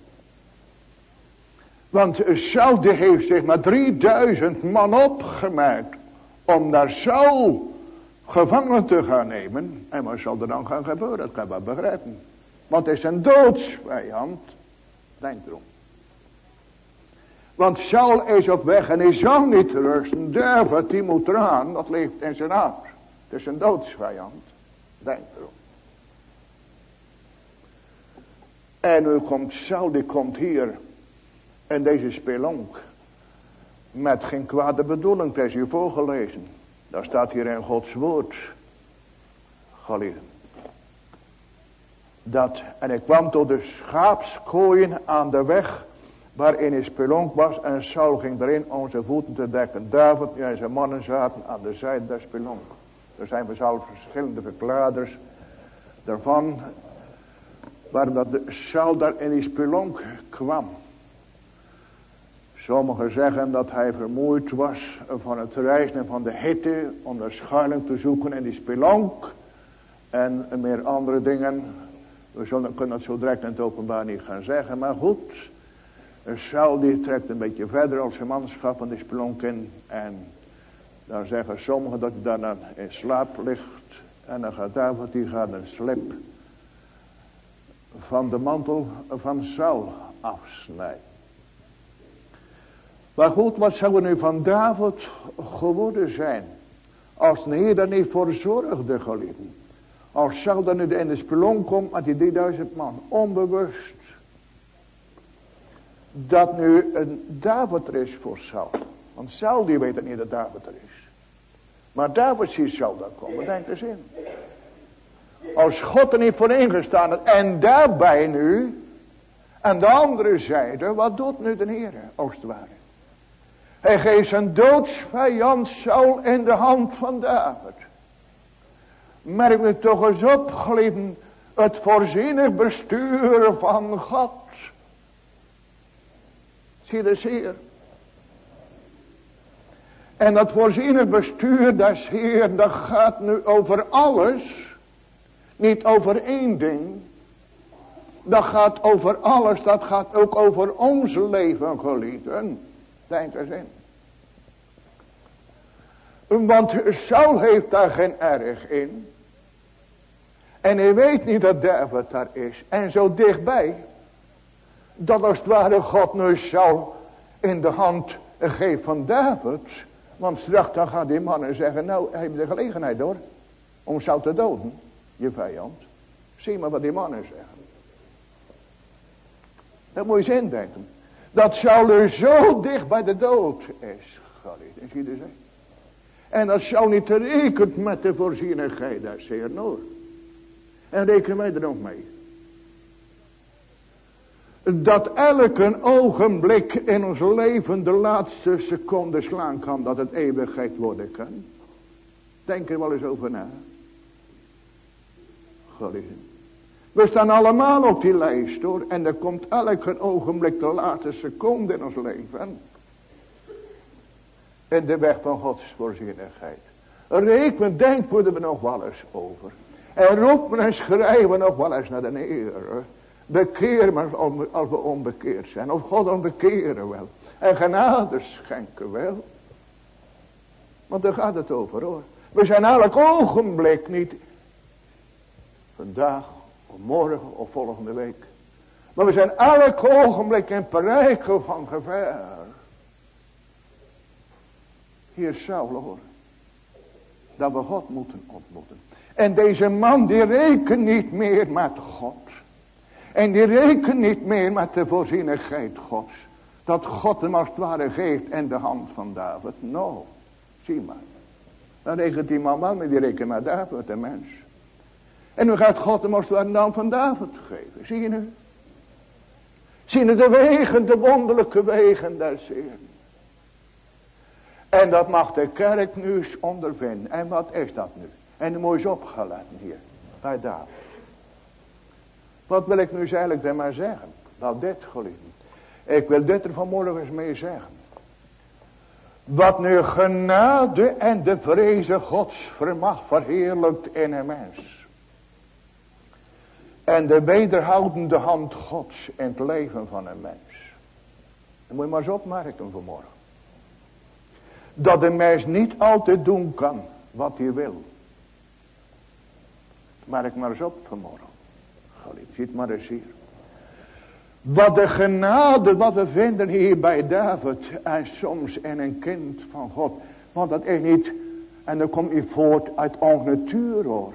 Want Saul die heeft zich maar drieduizend man opgemaakt. Om naar Saul gevangen te gaan nemen. En wat zal er dan gaan gebeuren? Dat kan je wel begrijpen. Want het is een doodsvijand. Denk erom. Want Saul is op weg en hij zal niet rusten. David die moet eraan. Dat leeft in zijn hart. Het is een doodsvijand. Denk erom. En nu komt Saul, die komt hier. En deze spelonk. Met geen kwade bedoeling. Het is hier voorgelezen. Daar staat hier in Gods woord. Geliefden. Dat, en ik kwam tot de schaapskooien aan de weg. Waarin een spelonk was. En Saul ging erin om zijn voeten te dekken. David en zijn mannen zaten aan de zijde der spelonk. Er zijn we al verschillende verklaarders daarvan. Waar dat Saul daar in die spelonk kwam. Sommigen zeggen dat hij vermoeid was van het reizen en van de hitte. Om de schuiling te zoeken in die spelonk. En meer andere dingen. We zullen, kunnen het zo direct in het openbaar niet gaan zeggen. Maar goed. Saul die trekt een beetje verder als zijn manschap aan die spelonk in. En dan zeggen sommigen dat hij dan in slaap ligt. En dan gaat David die gaat een slip van de mantel van Saul afsnijden. Maar goed, wat zou er nu van David geworden zijn? Als de Heer daar niet voor zorgde, geliefden. Als Saul dan nu in de spelonk komt met die drieduizend man. Onbewust. Dat nu een David er is voor Saul. Want Saul die weet het niet dat David er is. Maar David ziet Saul daar komen. Denk eens in. Als God er niet voor ingestaan had. En daarbij nu. En de andere zijde. Wat doet nu de Heer? Als het ware. Hij geeft zijn doodsvijand Saul in de hand van David. Merk nu toch eens op, geliefden. Het voorzienig bestuur van God. Zie je zeer. En dat voorzienig bestuur des Heer, dat gaat nu over alles. Niet over één ding. Dat gaat over alles. Dat gaat ook over ons leven, geliefden. Denk eens in. Want Saul heeft daar geen erg in. En hij weet niet dat David daar is. En zo dichtbij. Dat als het ware God nu Saul in de hand geeft van David. Want straks dan gaan die mannen zeggen. Nou, heb je de gelegenheid hoor. Om Saul te doden. Je vijand. Zie maar wat die mannen zeggen. Dat moet je eens indenken. Dat Saul er zo dicht bij de dood is. En zie je dus. En dat Saul niet rekent met de voorzienigheid. Dat is zeer nodig. En rekenen wij er ook mee. Dat elke ogenblik in ons leven de laatste seconde slaan kan. Dat het eeuwigheid worden kan. Denk er wel eens over na. Geliefden. We staan allemaal op die lijst hoor. En er komt elke ogenblik de laatste seconde in ons leven. In de weg van Gods voorzienigheid. Reken, denken we er nog wel eens over. En roepen en schrijven nog wel eens naar de Heer. Bekeer maar als we onbekeerd zijn. Of God ons bekeren wel. En genade schenken wel. Want daar gaat het over hoor. We zijn elk ogenblik niet. Vandaag of morgen of volgende week. Maar we zijn elk ogenblik in bereik van gevaar. Hier Saul hoor. Dat we God moeten ontmoeten. En deze man die rekent niet meer met God. En die rekent niet meer met de voorzienigheid Gods. Dat God hem als het ware geeft in de hand van David. Nou, zie maar. Dan rekent die man wel, maar die rekent met David, de mens. En nu gaat God hem als het ware in de hand van David geven. Zie je nu? Zie je de wegen, de wonderlijke wegen des Heeren. En dat mag de kerk nu eens ondervinden. En wat is dat nu? En dan moet je eens opgelet hier. Bij David. Wat wil ik nu eens eigenlijk dan maar zeggen? Nou dit geliefden. Ik wil dit er vanmorgen eens mee zeggen. Wat nu genade en de vreze Gods vermag verheerlijkt in een mens. En de wederhoudende hand Gods in het leven van een mens. Dat moet je maar eens opmerken vanmorgen. Dat de mens niet altijd doen kan wat hij wil. Merk maar eens op vanmorgen. Geliefd, ziet maar eens hier. Wat de genade, wat we vinden hier bij David. En soms in een kind van God. Want dat is niet, en dat komt niet voort uit onze natuur hoor.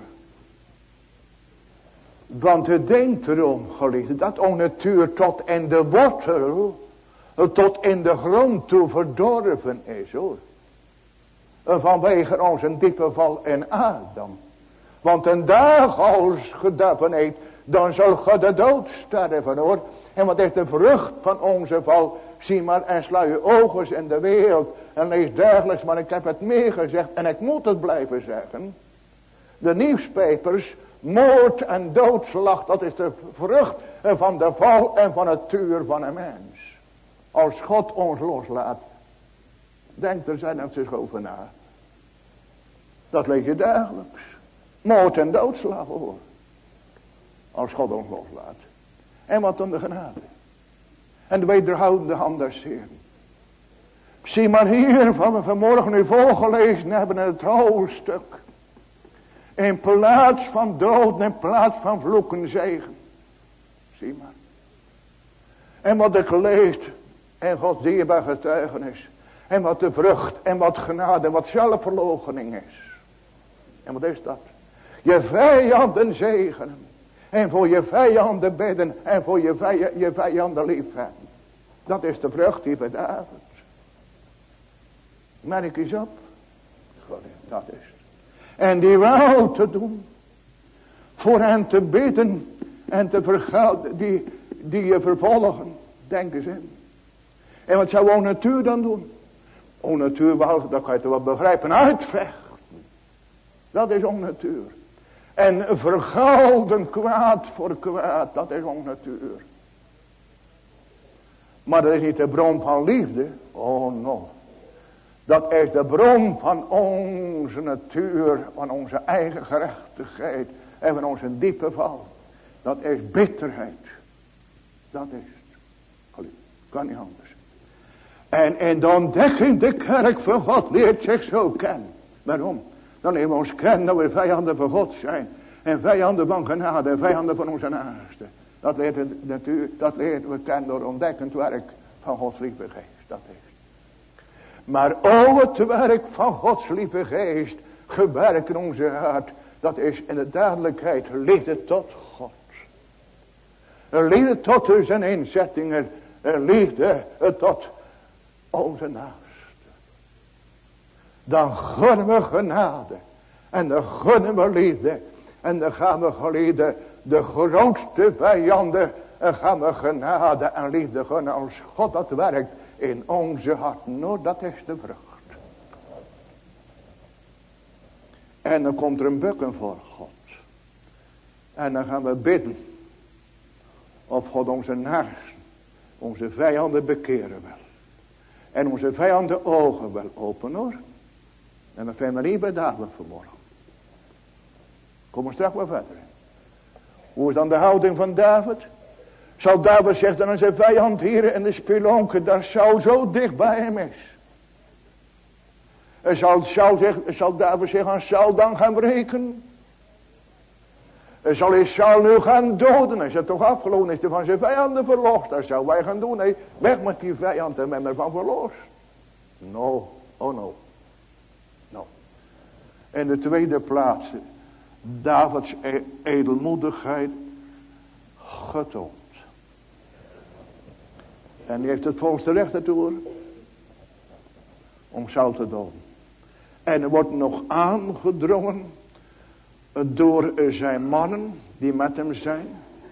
Want het denkt erom, geliefd, dat onze natuur tot in de wortel, tot in de grond toe verdorven is hoor. Vanwege onze diepe val in Adam. Want een dag als gedaan heeft, dan zal God de dood sterven hoor. En wat is de vrucht van onze val? Zie maar en sla je ogen in de wereld en lees dergelijks. Maar ik heb het meer gezegd en ik moet het blijven zeggen. De nieuwspapers, moord en doodslag, dat is de vrucht van de val en van het tuur van een mens. Als God ons loslaat, denk er zijn het zich over na. Dat lees je dagelijks. Moord en doodslag hoor. Als God ons loslaat. En wat dan de genade. En de wederhoudende hand des Heeren. Zie maar hier van we vanmorgen nu voorgelezen hebben in het hoofdstuk. In plaats van dood, in plaats van vloeken zegen. Zie maar. En wat ik lees en Gods dierbaar getuigenis. En wat de vrucht en wat genade en wat zelfverloochening is. En wat is dat? Je vijanden zegenen. En voor je vijanden bidden. En voor je, vij, je vijanden lief hebben. Dat is de vrucht die bij David. Merk eens op. Dat is het. En die wou te doen. Voor hen te bidden. En te vergelden. Die, die je vervolgen. Denk eens in. En wat zou onze natuur dan doen? Onze natuur wel, dat kan je toch wel begrijpen. Uitvechten. Dat is onze natuur. En vergelden kwaad voor kwaad. Dat is onze natuur. Maar dat is niet de bron van liefde. Oh no. Dat is de bron van onze natuur. Van onze eigen gerechtigheid. En van onze diepe val. Dat is bitterheid. Dat is het. Kan niet anders. En in de ontdekkende kerk van God leert zich zo kennen. Waarom? Dan leren we ons kennen dat we vijanden van God zijn. En vijanden van genade. En vijanden van onze naasten. Dat leert, het natuur, dat leert we kennen door ontdekkend werk van Gods lieve geest. Dat is. Maar ook het werk van Gods lieve geest. Gewerkt in onze hart. Dat is in de duidelijkheid liefde tot God. Liefde tot zijn inzettingen. Liefde tot onze naasten. Dan gunnen we genade. En dan gunnen we liefde. En dan gaan we geliefde de grootste vijanden. En gaan we genade en liefde gunnen als God dat werkt in onze harten. Nou, dat is de vrucht. En dan komt er een bukken voor God. En dan gaan we bidden. Of God onze naasten, onze vijanden bekeren wil. En onze vijanden ogen wil openen hoor. En dan vinden we niet bij David vanmorgen. Kom maar straks maar verder. Hoe is dan de houding van David? Zal David zeggen aan zijn vijand hier in de spelonken, daar Saul zo dicht bij hem is. En zal, Saul zeggen, zal David zich aan Saul dan gaan wreken? En zal hij Saul nu gaan doden? Is het toch afgelopen? Is hij van zijn vijanden verlost? Dat zou wij gaan doen. Nee, weg met die vijand en men ervan verlost. No, oh no. No. In de tweede plaats, Davids edelmoedigheid getoond. En die heeft het volste recht ertoe om Saul te doden. En er wordt nog aangedrongen door zijn mannen die met hem zijn.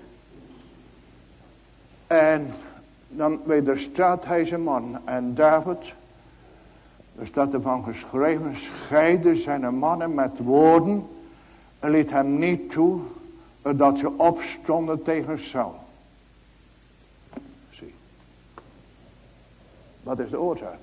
En dan wederstaat hij zijn man. En David, er staat ervan geschreven, scheidde zijn mannen met woorden en liet hem niet toe dat ze opstonden tegen Saul. Zie. Wat is de oorzaak?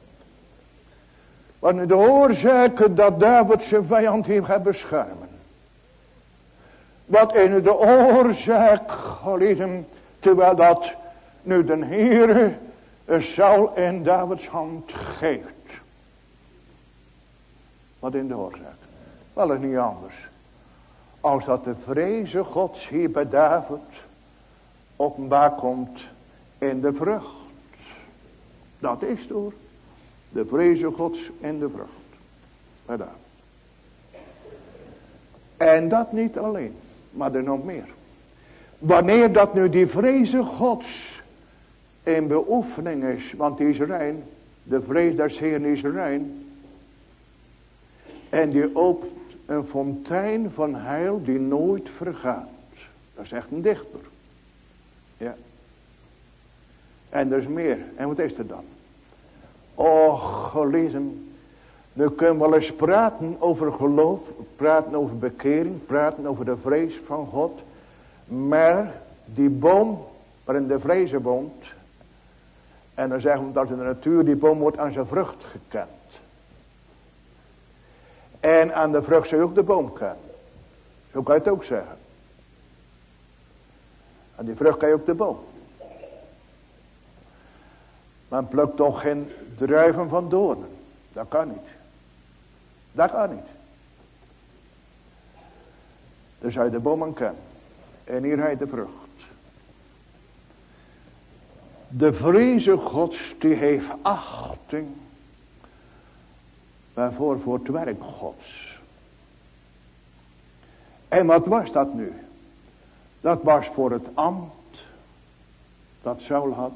Wat nu de oorzaak dat David zijn vijand heeft gaan beschermen? Wat is nu de oorzaak, geliefden, terwijl dat nu de Heere Saul in Davids hand geeft? Wat is de oorzaak? Wel is niet anders. Als dat de vreze Gods hier bij David openbaar komt in de vrucht. Dat is het hoor. De vreze Gods in de vrucht. Bij David. En dat niet alleen. Maar er nog meer. Wanneer dat nu die vreze Gods in beoefening is. Want die is rein. De vrees des Heeren is rein. En die opent een fontein van heil die nooit vergaat. Dat is echt een dichter. Ja. En er is meer. En wat is er dan? Och, geliefden. We kunnen wel eens praten over geloof. Praten over bekering. Praten over de vrees van God. Maar die boom waarin de vrezen woont. En dan zeggen we dat in de natuur die boom wordt aan zijn vrucht gekend. En aan de vrucht zul je ook de boom kennen. Zo kan je het ook zeggen. Aan die vrucht kan je ook de boom. Men plukt toch geen druiven van doornen. Dat kan niet. Dat kan niet. Dan zou je de boom aan kennen. En hier hij de vrucht. De vreze Gods die heeft achting. Waarvoor voor het werk Gods. En wat was dat nu? Dat was voor het ambt. Dat Saul had.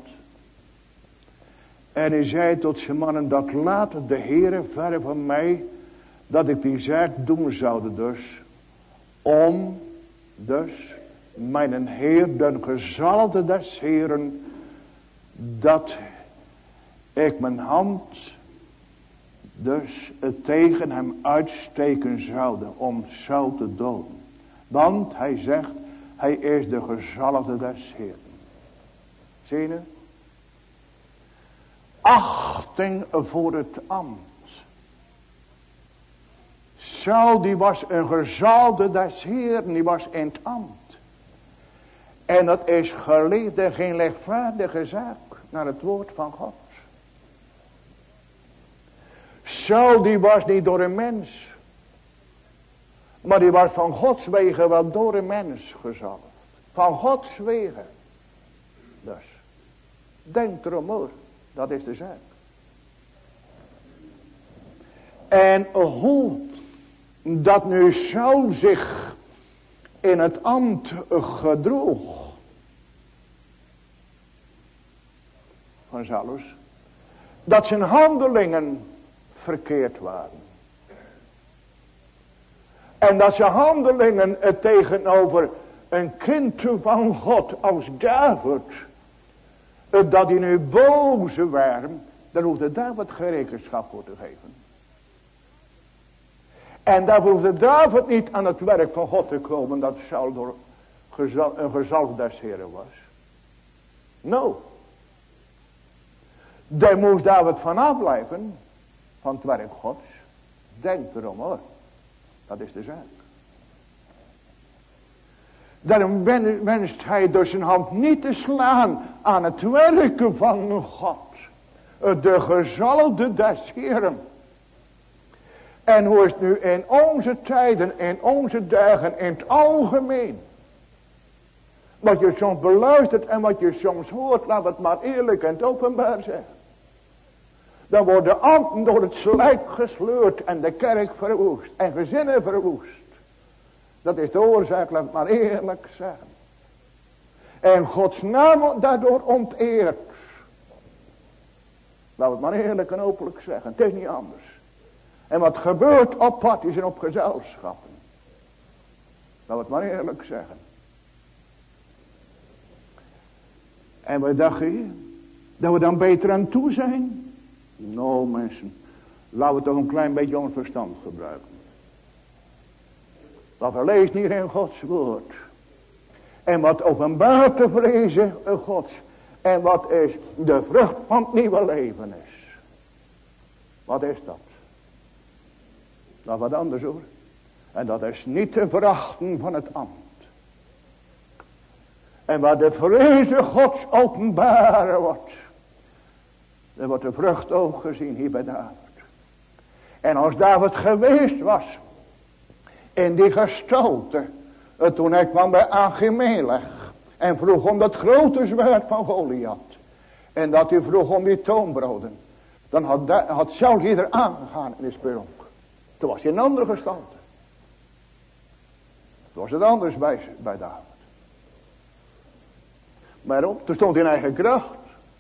En hij zei tot zijn mannen. Dat laat de Heere verre van mij. Dat ik die zaak doen zoude dus. Om dus. Mijn Heer den gezalde des Heeren. Dat ik mijn hand. Dus het tegen hem uitsteken zouden om Saul te doden. Want hij zegt, hij is de gezalfde des Heeren. Zie je? Achting voor het ambt. Saul die was een gezalfde des Heeren, die was in het ambt. En dat is geliefde geen lichtvaardige zaak naar het woord van God. Saul die was niet door een mens. Maar die was van Gods wegen wel door een mens gezalfd. Van Gods wegen. Dus. Denk erom hoor. Dat is de zaak. En hoe dat nu Saul zich in het ambt gedroeg. Van Saulus. Dat zijn handelingen verkeerd waren. En dat zijn handelingen het tegenover een kind van God als David. Dat hij nu boos waren. Dan hoefde David geen rekenschap voor te geven. En daar hoefde David niet aan het werk van God te komen. Dat Saul door gezal, een gezalfd des Heren was. No. Daar moest David vanaf blijven. Van het werk Gods. Denk erom hoor. Dat is de zaak. Daarom wenst hij door zijn hand niet te slaan aan het werken van God. De gezalfde des Heren. En hoe is het nu in onze tijden, in onze dagen, in het algemeen. Wat je soms beluistert en wat je soms hoort, laat het maar eerlijk en openbaar zeggen. Dan worden ambten door het slijk gesleurd en de kerk verwoest en gezinnen verwoest. Dat is de oorzaak, laat het maar eerlijk zeggen. En Gods naam daardoor onteerd. Laat het maar eerlijk en openlijk zeggen, het is niet anders. En wat gebeurt op parties en op gezelschappen. Laat het maar eerlijk zeggen. En wat dacht je? Dat we dan beter aan toe zijn? Nou mensen, laten we toch een klein beetje ons verstand gebruiken. Wat we lezen hier in Gods woord. En wat openbaart te vrezen Gods. En wat is de vrucht van het nieuwe leven is. Wat is dat? Dat is wat anders hoor. En dat is niet te verachten van het ambt. En waar de vreze Gods openbaren wordt. Er wordt de vrucht ook gezien hier bij David. En als David geweest was. In die gestalte Uh, toen hij kwam bij Achimelech. En vroeg om dat grote zwaard van Goliath. En dat hij vroeg om die toonbroden. Dan had, had Saul hier aangegaan in de spelonk. Toen was hij een andere gestalte. Toen was het anders bij, bij David. Maar op, toen stond hij in eigen kracht.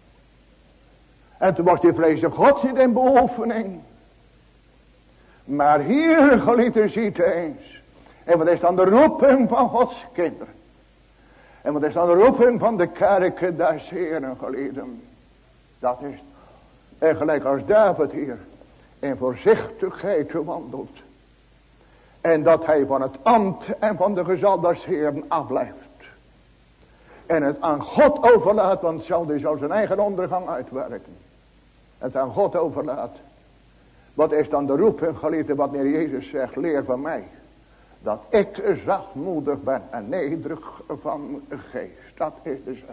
En toen was die vrezen Gods in de beoefening. Maar hier, geliefden, ziet eens. En wat is dan de roeping van Gods kinderen? En wat is dan de roeping van de kerken des Heeren, geliefden? Dat is, en gelijk als David hier in voorzichtigheid wandelt. En dat hij van het ambt en van de gezal des Heeren afblijft. En het aan God overlaat, want zal hij zal zijn eigen ondergang uitwerken. Het aan God overlaat. Wat is dan de roeping, geliefde, wat meneer Jezus zegt, leer van mij. Dat ik zachtmoedig ben en nederig van geest. Dat is de zaak.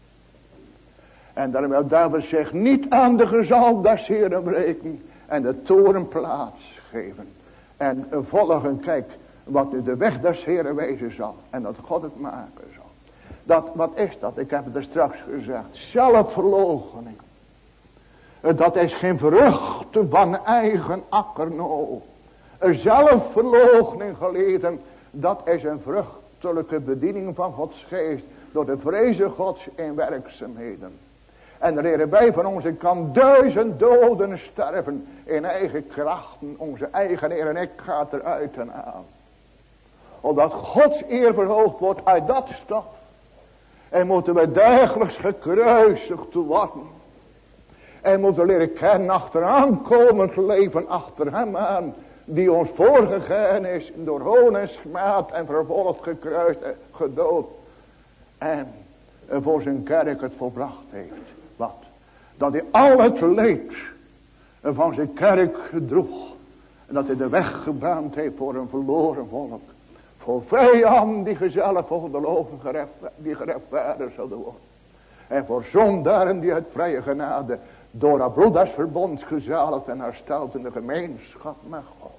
En daarom wil David zich niet aan de gezal des Heeren breken. En de toren plaats geven. En volgen, kijk, wat nu de weg des Heeren wezen zal. En dat God het maken zal. Dat, wat is dat? Ik heb het er straks gezegd. Zelfverloochening. Dat is geen vrucht van eigen akkernol. Zelfverloochening geleden. Dat is een vruchtelijke bediening van Gods geest. Door de vrezen Gods in werkzaamheden. En de Heer bij van ons kan duizend doden sterven. In eigen krachten. Onze eigen Heer en ik gaat eruit en aan. Omdat Gods eer verhoogd wordt uit dat stof. En moeten we dagelijks gekruisigd worden. En moeten leren kennen achteraan komend leven achter hem aan. Die ons voorgegaan is door hoon en smaad en vervolgd gekruist en gedood. En voor zijn kerk het volbracht heeft. Wat? Dat hij al het leed van zijn kerk droeg. En dat hij de weg gebaand heeft voor een verloren volk. Voor vijanden die gezellig voor de loven die gerechtvaardigd zullen worden. En voor zondaren die uit vrije genade door haar broeders verbond gezaligd en hersteld in de gemeenschap met God.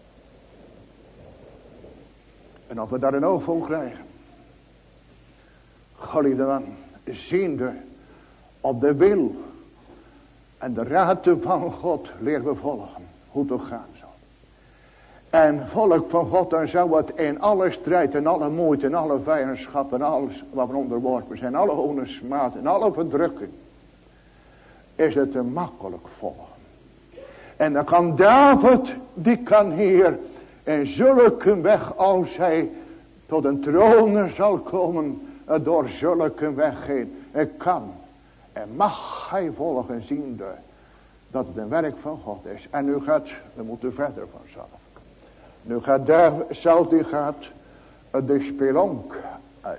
En of we daar een oog voor krijgen. Geliefden dan, ziende op de wil en de raad van God leren we volgen. Hoe het ook gaan zal. En volk van God, dan zou het in alle strijd en alle moeite en alle vijandschap en alles wat we onderworpen zijn. Alle honensmaat en alle verdrukking. Is het een makkelijk volgen. En dan kan David, die kan hier in zulke weg als hij tot een troon zal komen. Door zulke weg heen. Het kan en mag hij volgen ziende dat het een werk van God is. En nu gaat, we moeten verder vanzelf. Nu gaat daar, Saul die gaat de spelonk uit.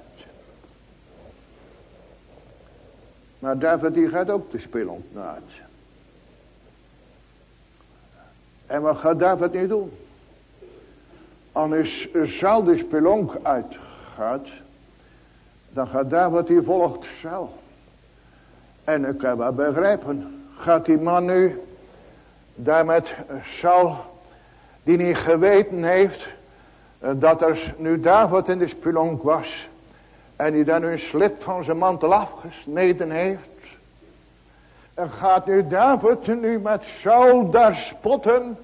Maar David die gaat ook de spelonk naar uit. En wat gaat David niet doen? Als Saul de spelonk uitgaat, dan gaat David die volgt Saul. En ik kan wel begrijpen, gaat die man nu daar met Saul, die niet geweten heeft dat er nu David in de spelonk was. En die dan nu een slip van zijn mantel afgesneden heeft. En gaat nu David nu met Saul daar spotten?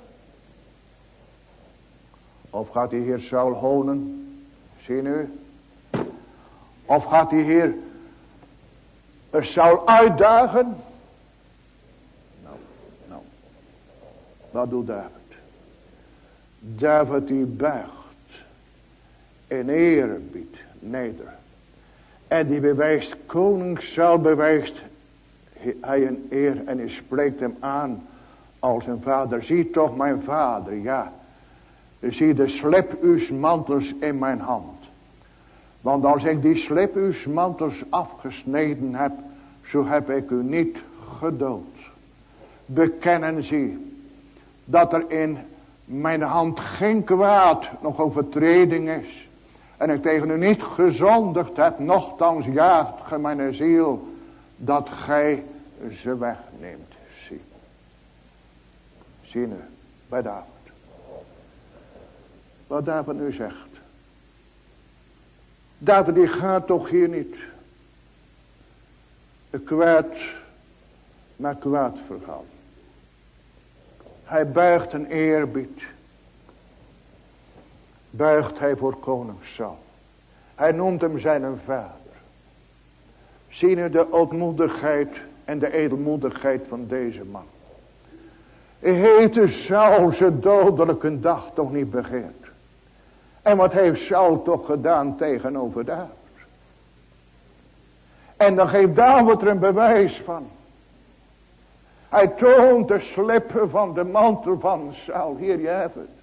Of gaat hij hier Saul honen? Zie nu. Of gaat hij hier Saul uitdagen? Nou, nou. Wat doet David? David die buigt. In eerbied neder. En die bewijst, koning Saul bewijst hij een eer en hij spreekt hem aan als een vader. Zie toch mijn vader, ja. Zie de slip uws mantels in mijn hand. Want als ik die slip uws mantels afgesneden heb, zo heb ik u niet gedood. Bekennen zie dat er in mijn hand geen kwaad, nog overtreding is. En ik tegen u niet gezondigd heb, nochtans jaagt ge mijn ziel, dat gij ze wegneemt. Zie. Zie nu, bij David. Wat David nu zegt. David die gaat toch hier niet kwaad naar kwaad vergaan. Hij buigt een eerbied. Buigt hij voor koning Saul. Hij noemt hem zijn vader. Zie nu de ootmoedigheid en de edelmoedigheid van deze man. Hij heeft de Saul zijn dodelijke dag toch niet begeerd. En wat heeft Saul toch gedaan tegenover David? En dan geeft David er een bewijs van. Hij toont de slippen van de mantel van Saul. Hier, je hebt het.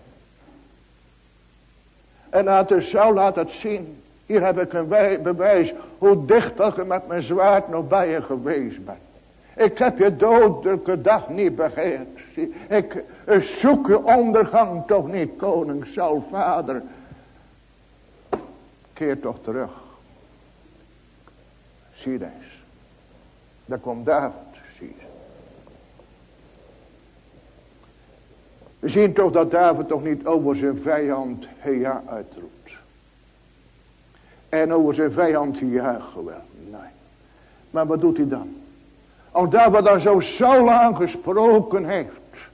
En laat de Saul laat het zien. Hier heb ik een bewijs hoe dicht dat je met mijn zwaard nog bij je geweest bent. Ik heb je dodelijke dag niet begeerd. Ik zoek je ondergang toch niet, koning Saul, vader. Keer toch terug. Zie je eens. Daar komt David, zie je. We zien toch dat David toch niet over zijn vijand ja uitroept. En over zijn vijand juichen wel. Nee. Maar wat doet hij dan? Als David dan zo Saul aangesproken heeft.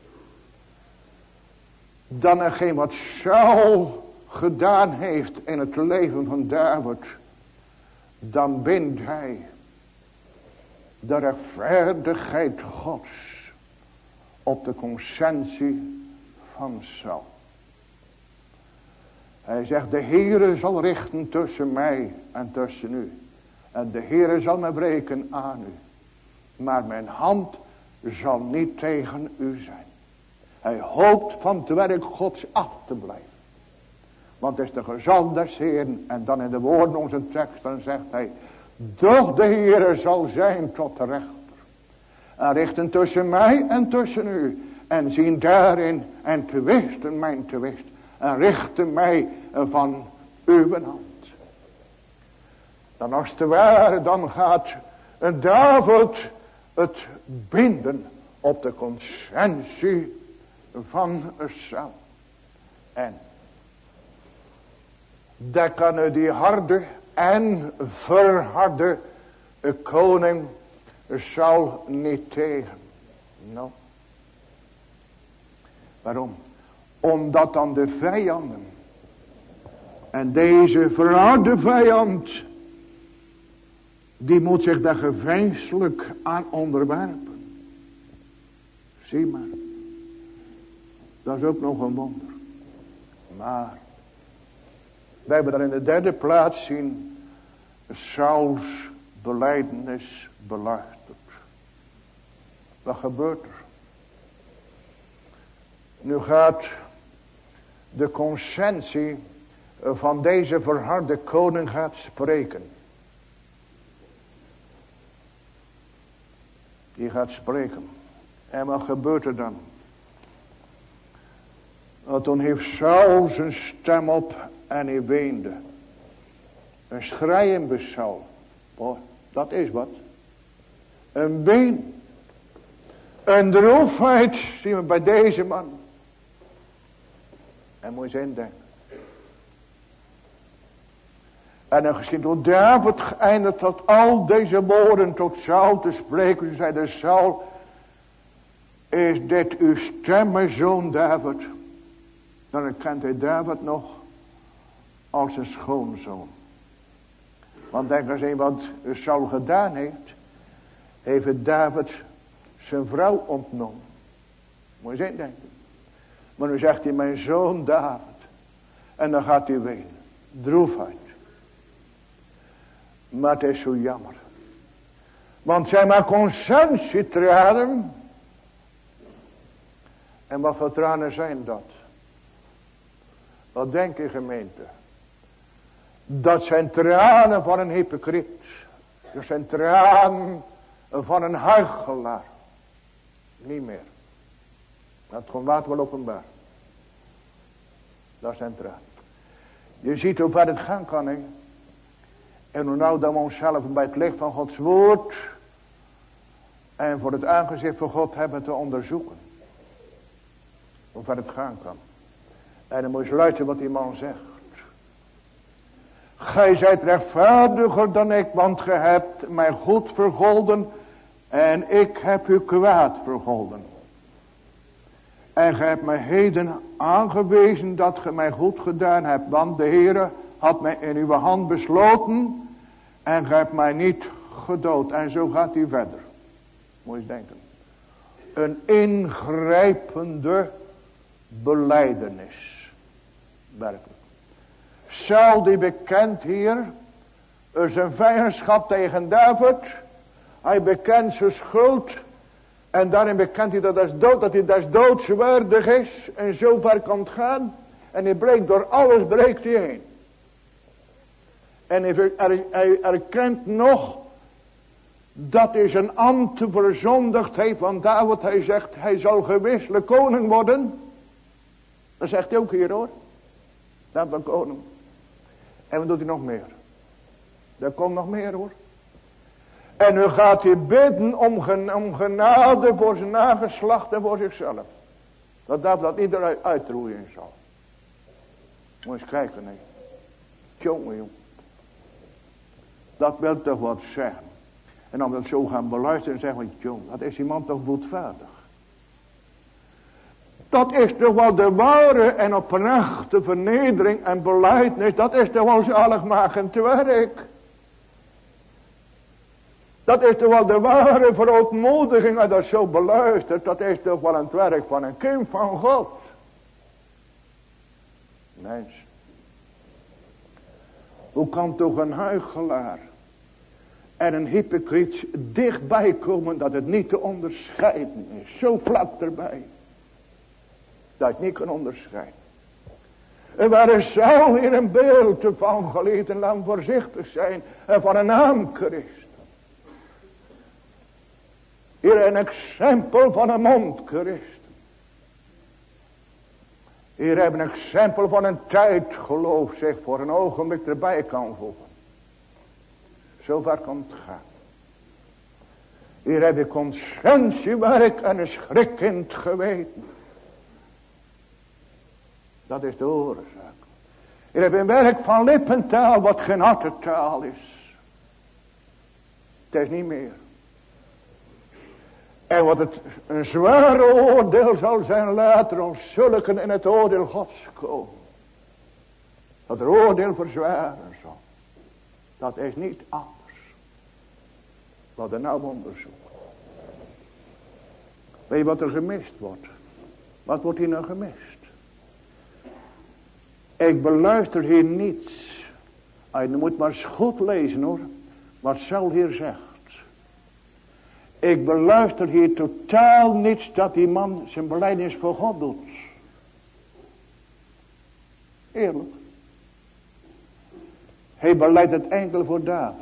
Dan hetgeen wat Saul gedaan heeft in het leven van David. Dan bindt hij de rechtvaardigheid Gods op de conscientie van Saul. Hij zegt, de Heere zal richten tussen mij en tussen u. En de Heere zal mij wreken aan u. Maar mijn hand zal niet tegen u zijn. Hij hoopt van het werk Gods af te blijven. Want het is de gezant des Heeren. En dan in de woorden onze tekst, dan zegt hij, doch de Heere zal zijn tot de rechter. En richten tussen mij en tussen u. En zien daarin en twisten mijn twist. En richten mij van uw hand. Dan als het ware, dan gaat David het binden op de conscientie van Saul. En daar kan die harde en verharde koning Saul niet tegen. Nou. Waarom? Omdat dan de vijanden. En deze verharde vijand. Die moet zich daar geveinselijk aan onderwerpen. Zie maar. Dat is ook nog een wonder. Maar. Wij hebben daar in de derde plaats zien. Sauls belijdenis beluisterd. Wat gebeurt er? Nu gaat de conscientie van deze verharde koning gaat spreken. Die gaat spreken. En wat gebeurt er dan? Want toen heeft Saul zijn stem op en hij weende. Een schreien bij Saul. Oh, dat is wat. Een ween. Een droefheid zien we bij deze man. En moet je eens indenken. En dan geschiet door David geëindigd tot al deze woorden tot Saul te spreken. Ze zeiden, Saul, is dit uw stem, mijn zoon David? Dan herkent hij David nog als zijn schoonzoon. Want denk eens even wat Saul gedaan heeft. Heeft David zijn vrouw ontnomen. Moet je eens denken. Maar nu zegt hij, mijn zoon David. En dan gaat hij ween. Droefheid. Maar het is zo jammer. Want zijn maar conscientietranen. En wat voor tranen zijn dat? Wat denk je, gemeente? Dat zijn tranen van een hypocriet. Dat zijn tranen van een huichelaar. Niet meer. Dat komt later wel openbaar. Dat zijn tranen. Je ziet hoe ver het gaan kan, hè. En hoe nou dat we onszelf bij het licht van Gods woord en voor het aangezicht van God hebben te onderzoeken. Hoe ver het gaan kan. En dan moet je luisteren wat die man zegt. Gij zijt rechtvaardiger dan ik, want gij hebt mij goed vergolden en ik heb u kwaad vergolden. En gij hebt mij heden aangewezen dat gij mij goed gedaan hebt, want de Heere had mij in uw hand besloten en gij hebt mij niet gedood. En zo gaat hij verder. Moet je eens denken. Een ingrijpende belijdenis. Werkelijk. Saul die bekent hier zijn vijandschap tegen David. Hij bekent zijn schuld. En daarin bekent hij dat, dat, dood, dat hij des doods waardig is. En zo ver kan het gaan. En hij breekt door alles breekt hij heen. En hij, hij, hij erkent nog dat hij zijn ambt verzondigd heeft van David. Hij zegt hij zal gewisselijk koning worden. Dat zegt hij ook hier hoor. Dat was koning. En wat doet hij nog meer? Er komt nog meer hoor. En nu gaat hij bidden om, gen, om genade voor zijn nageslacht en voor zichzelf. Dat David dat niet eruit uitroeien zal. Moet eens kijken nee. Jongen jong. Dat wil toch wat zeggen. En om dat zo gaan beluisteren en zeggen, jong, dat is die man toch boetvaardig. Dat is toch wel de ware en oprechte vernedering en belijdenis. Dat is toch wel zaligmakend werk. Dat is toch wel de ware verootmoediging. En dat zo beluistert. Dat is toch wel een werk van een kind van God. Mens. Hoe kan toch een huichelaar en een hypocriet dichtbij komen dat het niet te onderscheiden is. Zo vlak erbij. Dat je het niet kan onderscheiden. En waar is Saul hier een beeld van geleerd en laat voorzichtig zijn. En van een naam Christus. Hier een exempel van een mond Christus. Hier hebben een exempel van een tijd geloof zich voor een ogenblik erbij kan voegen. Zo ver kan het gaan. Hier heb je conscientiewerk en een schrik in het geweten. Dat is de oorzaak. Hier heb je een werk van lippentaal wat geen hartentaal is. Het is niet meer. En wat het een zware oordeel zal zijn later als zulken in het oordeel Gods komen. Dat het oordeel verzwaren zal. Dat is niet anders. Wat er nou onderzoekt. Weet je wat er gemist wordt? Wat wordt hier nou gemist? Ik beluister hier niets. Je moet maar eens goed lezen hoor. Wat Saul hier zegt. Ik beluister hier totaal niets dat die man zijn belijdenis voor God doet. Eerlijk. Hij beleidt het enkel voor David.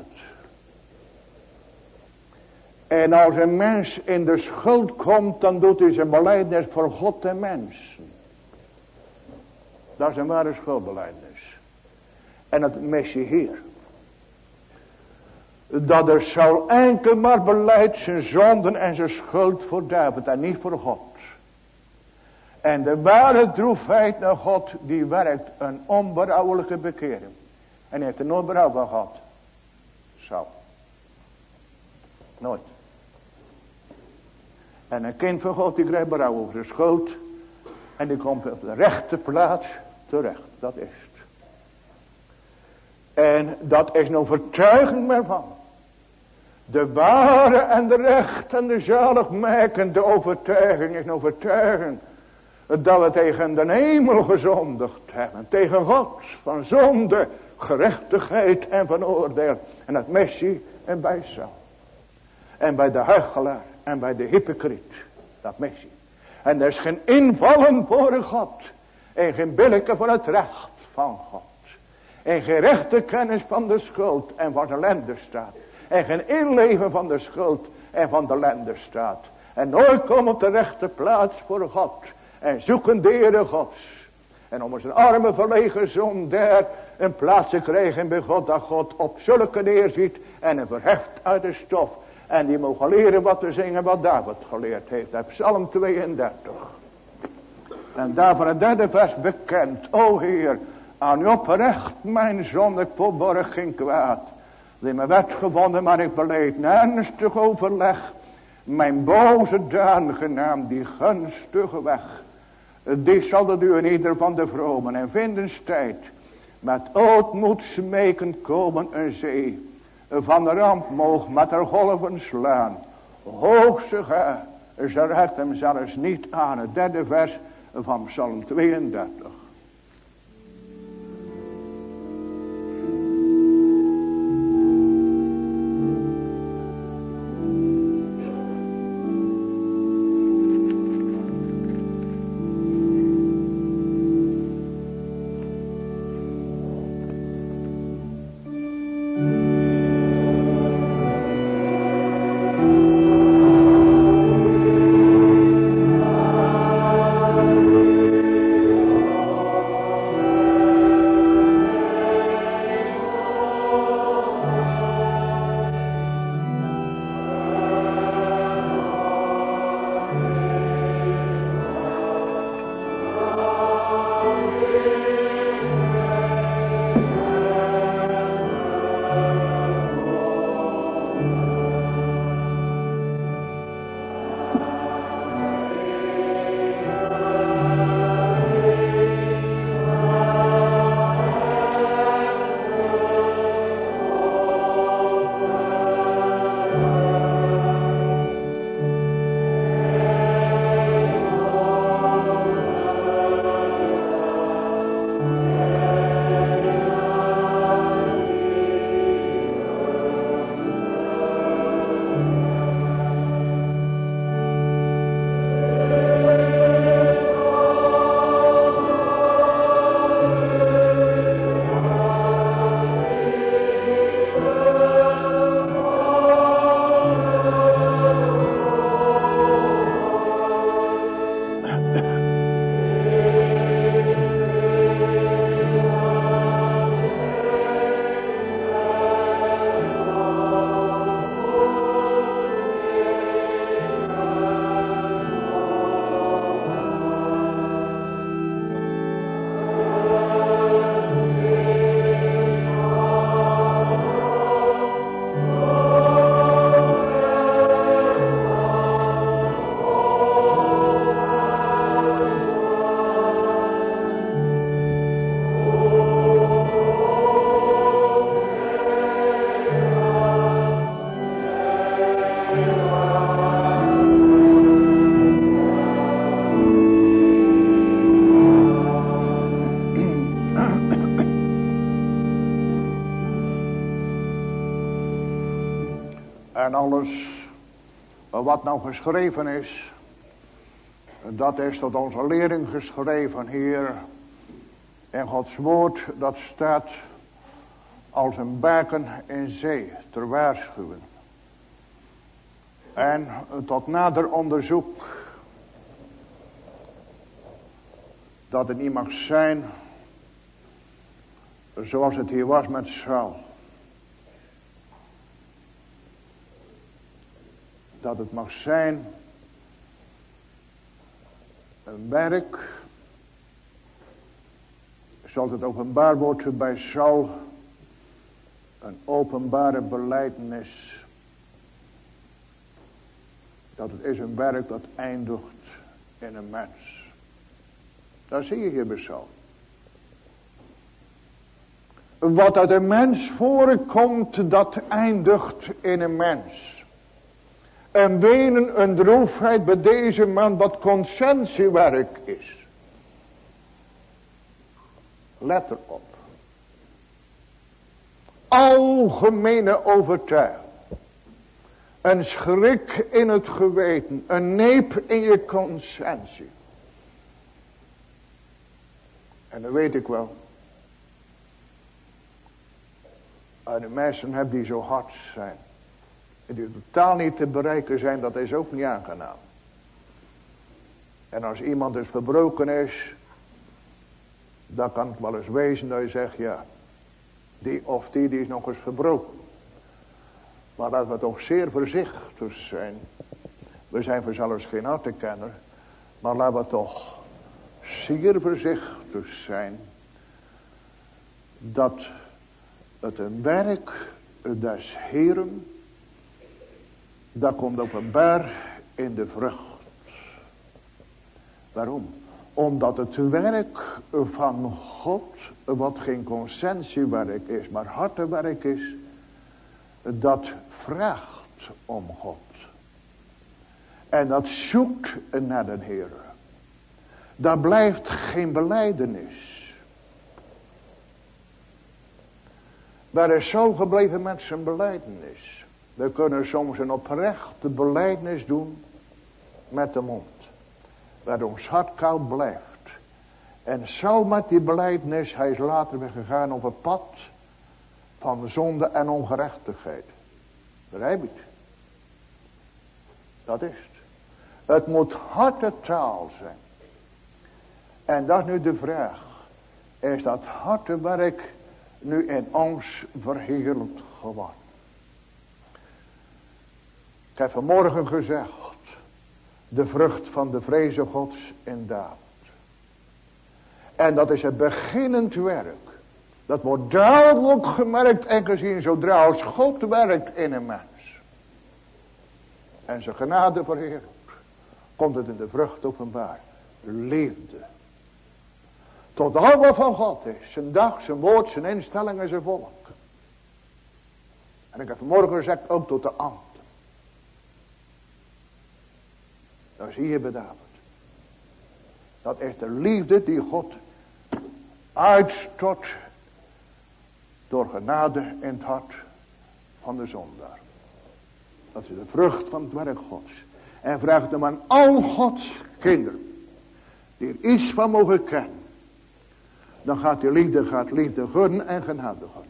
En als een mens in de schuld komt, dan doet hij zijn belijdenis voor God en mensen. Dat is een ware schuldbelijdenis. En het mis je hier. Dat er Saul enkel maar beleidt zijn zonden en zijn schuld voor David en niet voor God. En de ware droefheid naar God, die werkt een onberouwelijke bekering. En hij heeft er nooit berouw van gehad. Saul. Nooit. En een kind van God die krijgt berouw over zijn schuld. En die komt op de rechte plaats terecht. Dat is het. En dat is een overtuiging ervan. De ware en de recht en de zaligmakende overtuiging is een overtuiging. Dat we tegen de hemel gezondigd hebben. Tegen God van zonde, gerechtigheid en van oordeel. En dat missie en bij Saul. En bij de huichelaar en bij de hypocriet. Dat missie. En er is geen invallen voor God. En geen billijke voor het recht van God. En geen rechte kennis van de schuld en van de ellende staat. En geen inleven van de schuld en van de ellende staat. En nooit komen op de rechte plaats voor God. En zoeken de Heere Gods. En om zijn arme verlegen zondaar een plaats te krijgen bij God. Dat God op zulke neerziet en hem verheft uit de stof. En die mogen leren wat te zingen wat David geleerd heeft. Uit Psalm tweeëndertig. En daarvan het derde vers bekend. O Heer, aan oprecht mijn zonde, ik verborg geen kwaad. Die me werd gevonden, maar ik beleed een ernstig overleg. Mijn boze daden genaamd, die gunstige weg. Die zal het u in ieder van de vromen en vindenstijd. Met ootmoed smeken komen een zee. Van de ramp moog met haar golven slaan. Hoogste ga, ze redt hem zelfs niet aan. Het derde vers van Psalm tweeëndertig. En alles wat nou geschreven is, dat is tot onze lering geschreven hier. En Gods woord, dat staat als een baken in zee ter waarschuwen. En tot nader onderzoek, dat het niet mag zijn zoals het hier was met Saul. Dat het mag zijn een werk, zoals het openbaar wordt bij Saul, een openbare belijdenis. Dat het is een werk dat eindigt in een mens. Dat zie je hier bij Saul. Wat uit een mens voorkomt, dat eindigt in een mens. En wenen een droefheid bij deze man wat conscientiewerk is. Let erop. Algemene overtuiging. Een schrik in het geweten. Een neep in je conscientie. En dat weet ik wel. En de mensen hebben die zo hard zijn. En die totaal niet te bereiken zijn, dat is ook niet aangenaam. En als iemand dus verbroken is, dan kan het wel eens wezen dat je zegt, ja, die of die, die is nog eens verbroken. Maar laten we toch zeer voorzichtig zijn. We zijn vanzelfs geen hartenkenner, maar laten we toch zeer voorzichtig zijn. dat het een werk des Heeren, dat komt openbaar in de vrucht. Waarom? Omdat het werk van God, wat geen consentiewerk is, maar hartewerk is, dat vraagt om God. En dat zoekt naar de Heer. Daar blijft geen belijdenis. Waar is zo gebleven met zijn belijdenis? We kunnen soms een oprechte belijdenis doen met de mond. Waar ons hart koud blijft. En zo met die belijdenis, hij is later weer gegaan op het pad van zonde en ongerechtigheid. Begrijp je het? Dat is het. Het moet harde taal zijn. En dat is nu de vraag. Is dat harde werk nu in ons verheerlijkt geworden? Ik heb vanmorgen gezegd. De vrucht van de vreze Gods in David. En dat is het beginnend werk. Dat wordt duidelijk gemerkt en gezien zodra als God werkt in een mens. En zijn genade verheerlijkt. Komt het in de vrucht openbaar. Liefde. Tot al wat van God is. Zijn dag, zijn woord, zijn instelling en zijn volk. En ik heb vanmorgen gezegd ook tot de ambten. Dat zie je bij David. Dat is de liefde die God uitstort door genade in het hart van de zondaar. Dat is de vrucht van het werk Gods. En vraagt hem aan al Gods kinderen die er iets van mogen kennen. Dan gaat die liefde, gaat liefde gunnen en genade gunnen.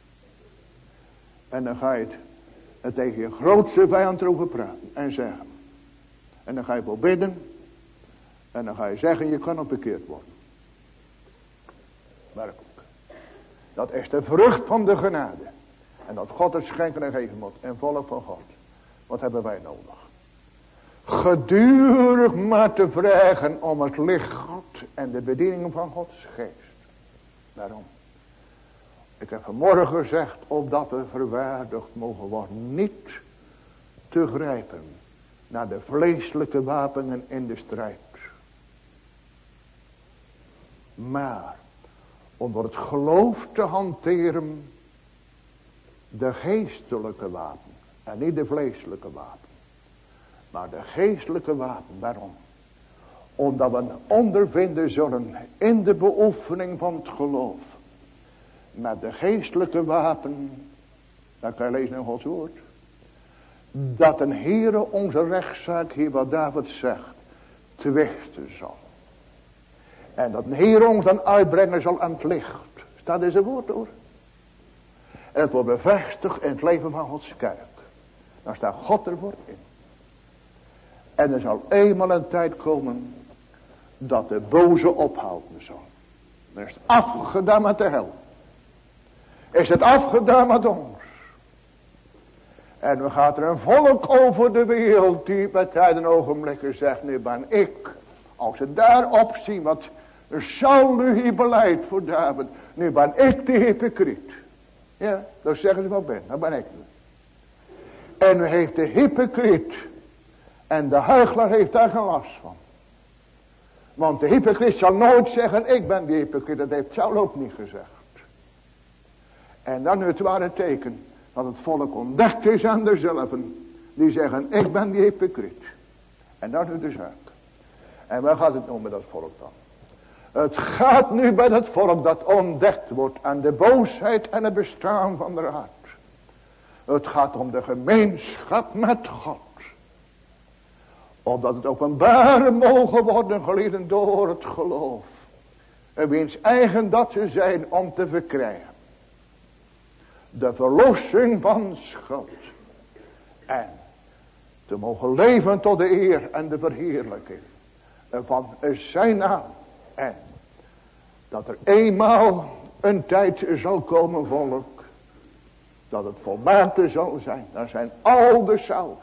En dan ga je het, het tegen je grootste vijand erover praten en zeggen. En dan ga je wel bidden. En dan ga je zeggen, je kan op bekeerd worden. Werkelijk. Dat is de vrucht van de genade. En dat God het schenken en geven moet. En volk van God. Wat hebben wij nodig? Gedurig maar te vragen om het licht God en de bediening van Gods geest. Daarom. Ik heb vanmorgen gezegd, opdat we verwaardigd mogen worden. Niet te grijpen naar de vleeselijke wapenen in de strijd. Maar om door het geloof te hanteren de geestelijke wapen. En niet de vleeselijke wapen. Maar de geestelijke wapen. Waarom? Omdat we ondervinden zullen in de beoefening van het geloof. Met de geestelijke wapen. Dat kan je lezen in Gods woord. Dat een Heere onze rechtszaak, hier wat David zegt, twichten zal. En dat een Heere ons dan uitbrengen zal aan het licht. Staat in zijn woord hoor. En het wordt bevestigd in het leven van Gods kerk. Dan staat God ervoor in. En er zal eenmaal een tijd komen dat de boze ophouden zal. Dan is het afgedaan met de hel. Is het afgedaan met ons. En dan gaat er een volk over de wereld die bij tijden ogenblikken zegt, nu ben ik. Als ze daarop zien, wat Saul nu hier beleidt voor David. Nu ben ik de hypocriet. Ja, dan zeggen ze wat ben, dan ben ik nu. En nu heeft de hypocriet en de huichelaar heeft daar geen last van. Want de hypocriet zal nooit zeggen, ik ben de hypocriet. Dat heeft Saul ook niet gezegd. En dan nu het ware teken dat het volk ontdekt is aan dezelven. Die zeggen, ik ben die hypocriet. En dat is nu de zaak. En waar gaat het nou met dat volk dan? Het gaat nu bij dat volk dat ontdekt wordt aan de boosheid en het bestaan van de hart. Het gaat om de gemeenschap met God. Opdat het openbaar mogen worden geleden door het geloof. En wiens eigen dat ze zijn om te verkrijgen. De verlossing van schuld. En te mogen leven tot de eer en de verheerlijking van zijn naam. En dat er eenmaal een tijd zal komen, volk, dat het volmaakte zal zijn. Dan zijn al de saus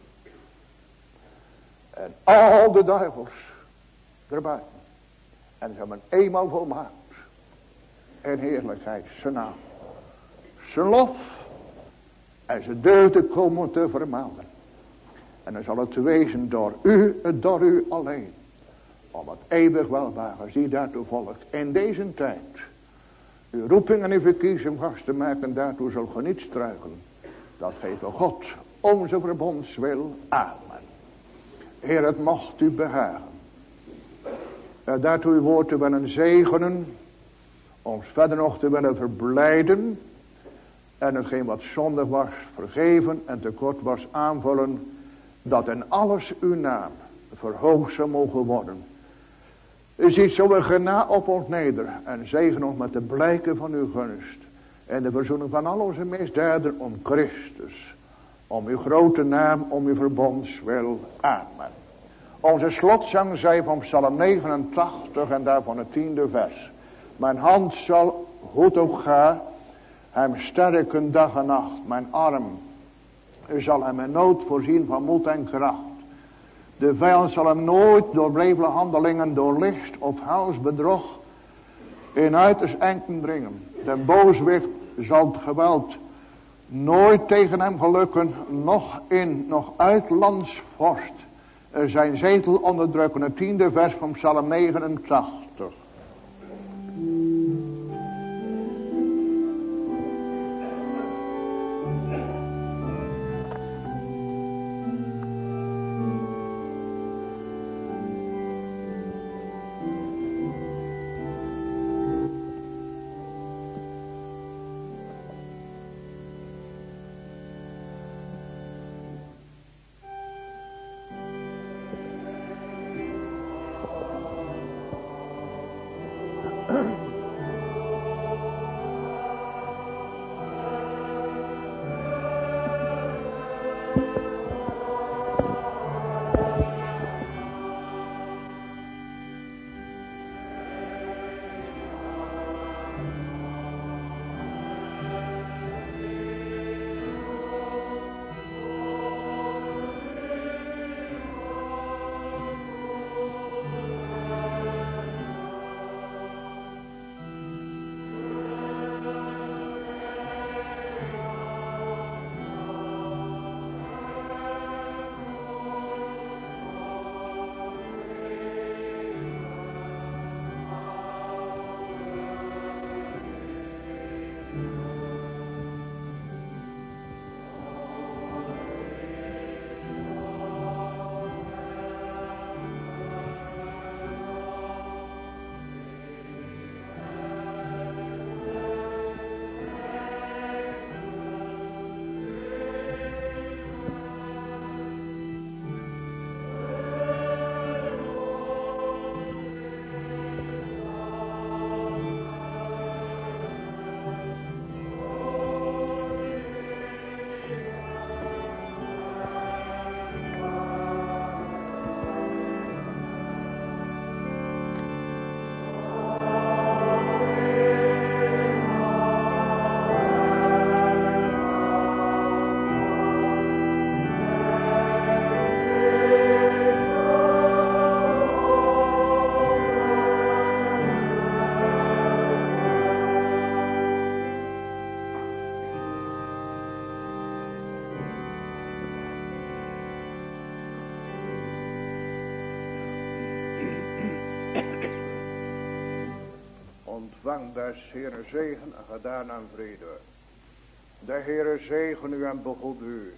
en al de duivels erbuiten. En ze hebben eenmaal volmaakt. en heerlijkheid, zijn naam, zijn lof en zijn deugden komen te vermelden. En dan zal het wezen door u, door u alleen, om het eeuwig welbehagen, zie daartoe volgt in deze tijd. Uw roeping en uw verkiezing vast te maken, daartoe zal ge niet struikelen. Dat geeft God onze verbondswil. Amen. Heer, het mocht u behagen. Uh, daartoe uw woord te willen zegenen. Ons verder nog te willen verblijden. En hetgeen wat zondig was vergeven en tekort was aanvullen. Dat in alles uw naam verhoogd zou mogen worden. U ziet zo een genade op ons neder. En zegen ons met de blijken van uw gunst. En de verzoening van al onze misdaden om Christus. Om uw grote naam, om uw verbondswil. Amen. Onze slotzang zij van Psalm negenentachtig en daarvan het tiende vers. Mijn hand zal, goed ook ga, hem sterken dag en nacht. Mijn arm zal hem in nood voorzien van moed en kracht. De vijand zal hem nooit door wrevele handelingen, door list of hals bedrog in uiterst enken brengen. De booswicht zal het geweld nooit tegen hem gelukken, nog in, nog uitlands vorst zijn zetel onderdrukken. Het tiende vers van Psalm negenentachtig. Ontvang des Heeren zegen en gedaan aan vrede. De Heere zegen u en begoed u.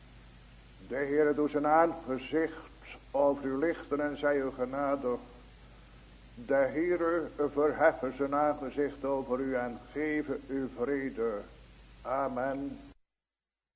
De Heere doet zijn aangezicht over u lichten en zij u genadig. De Heere verheffen zijn aangezicht over u en geven u vrede. Amen.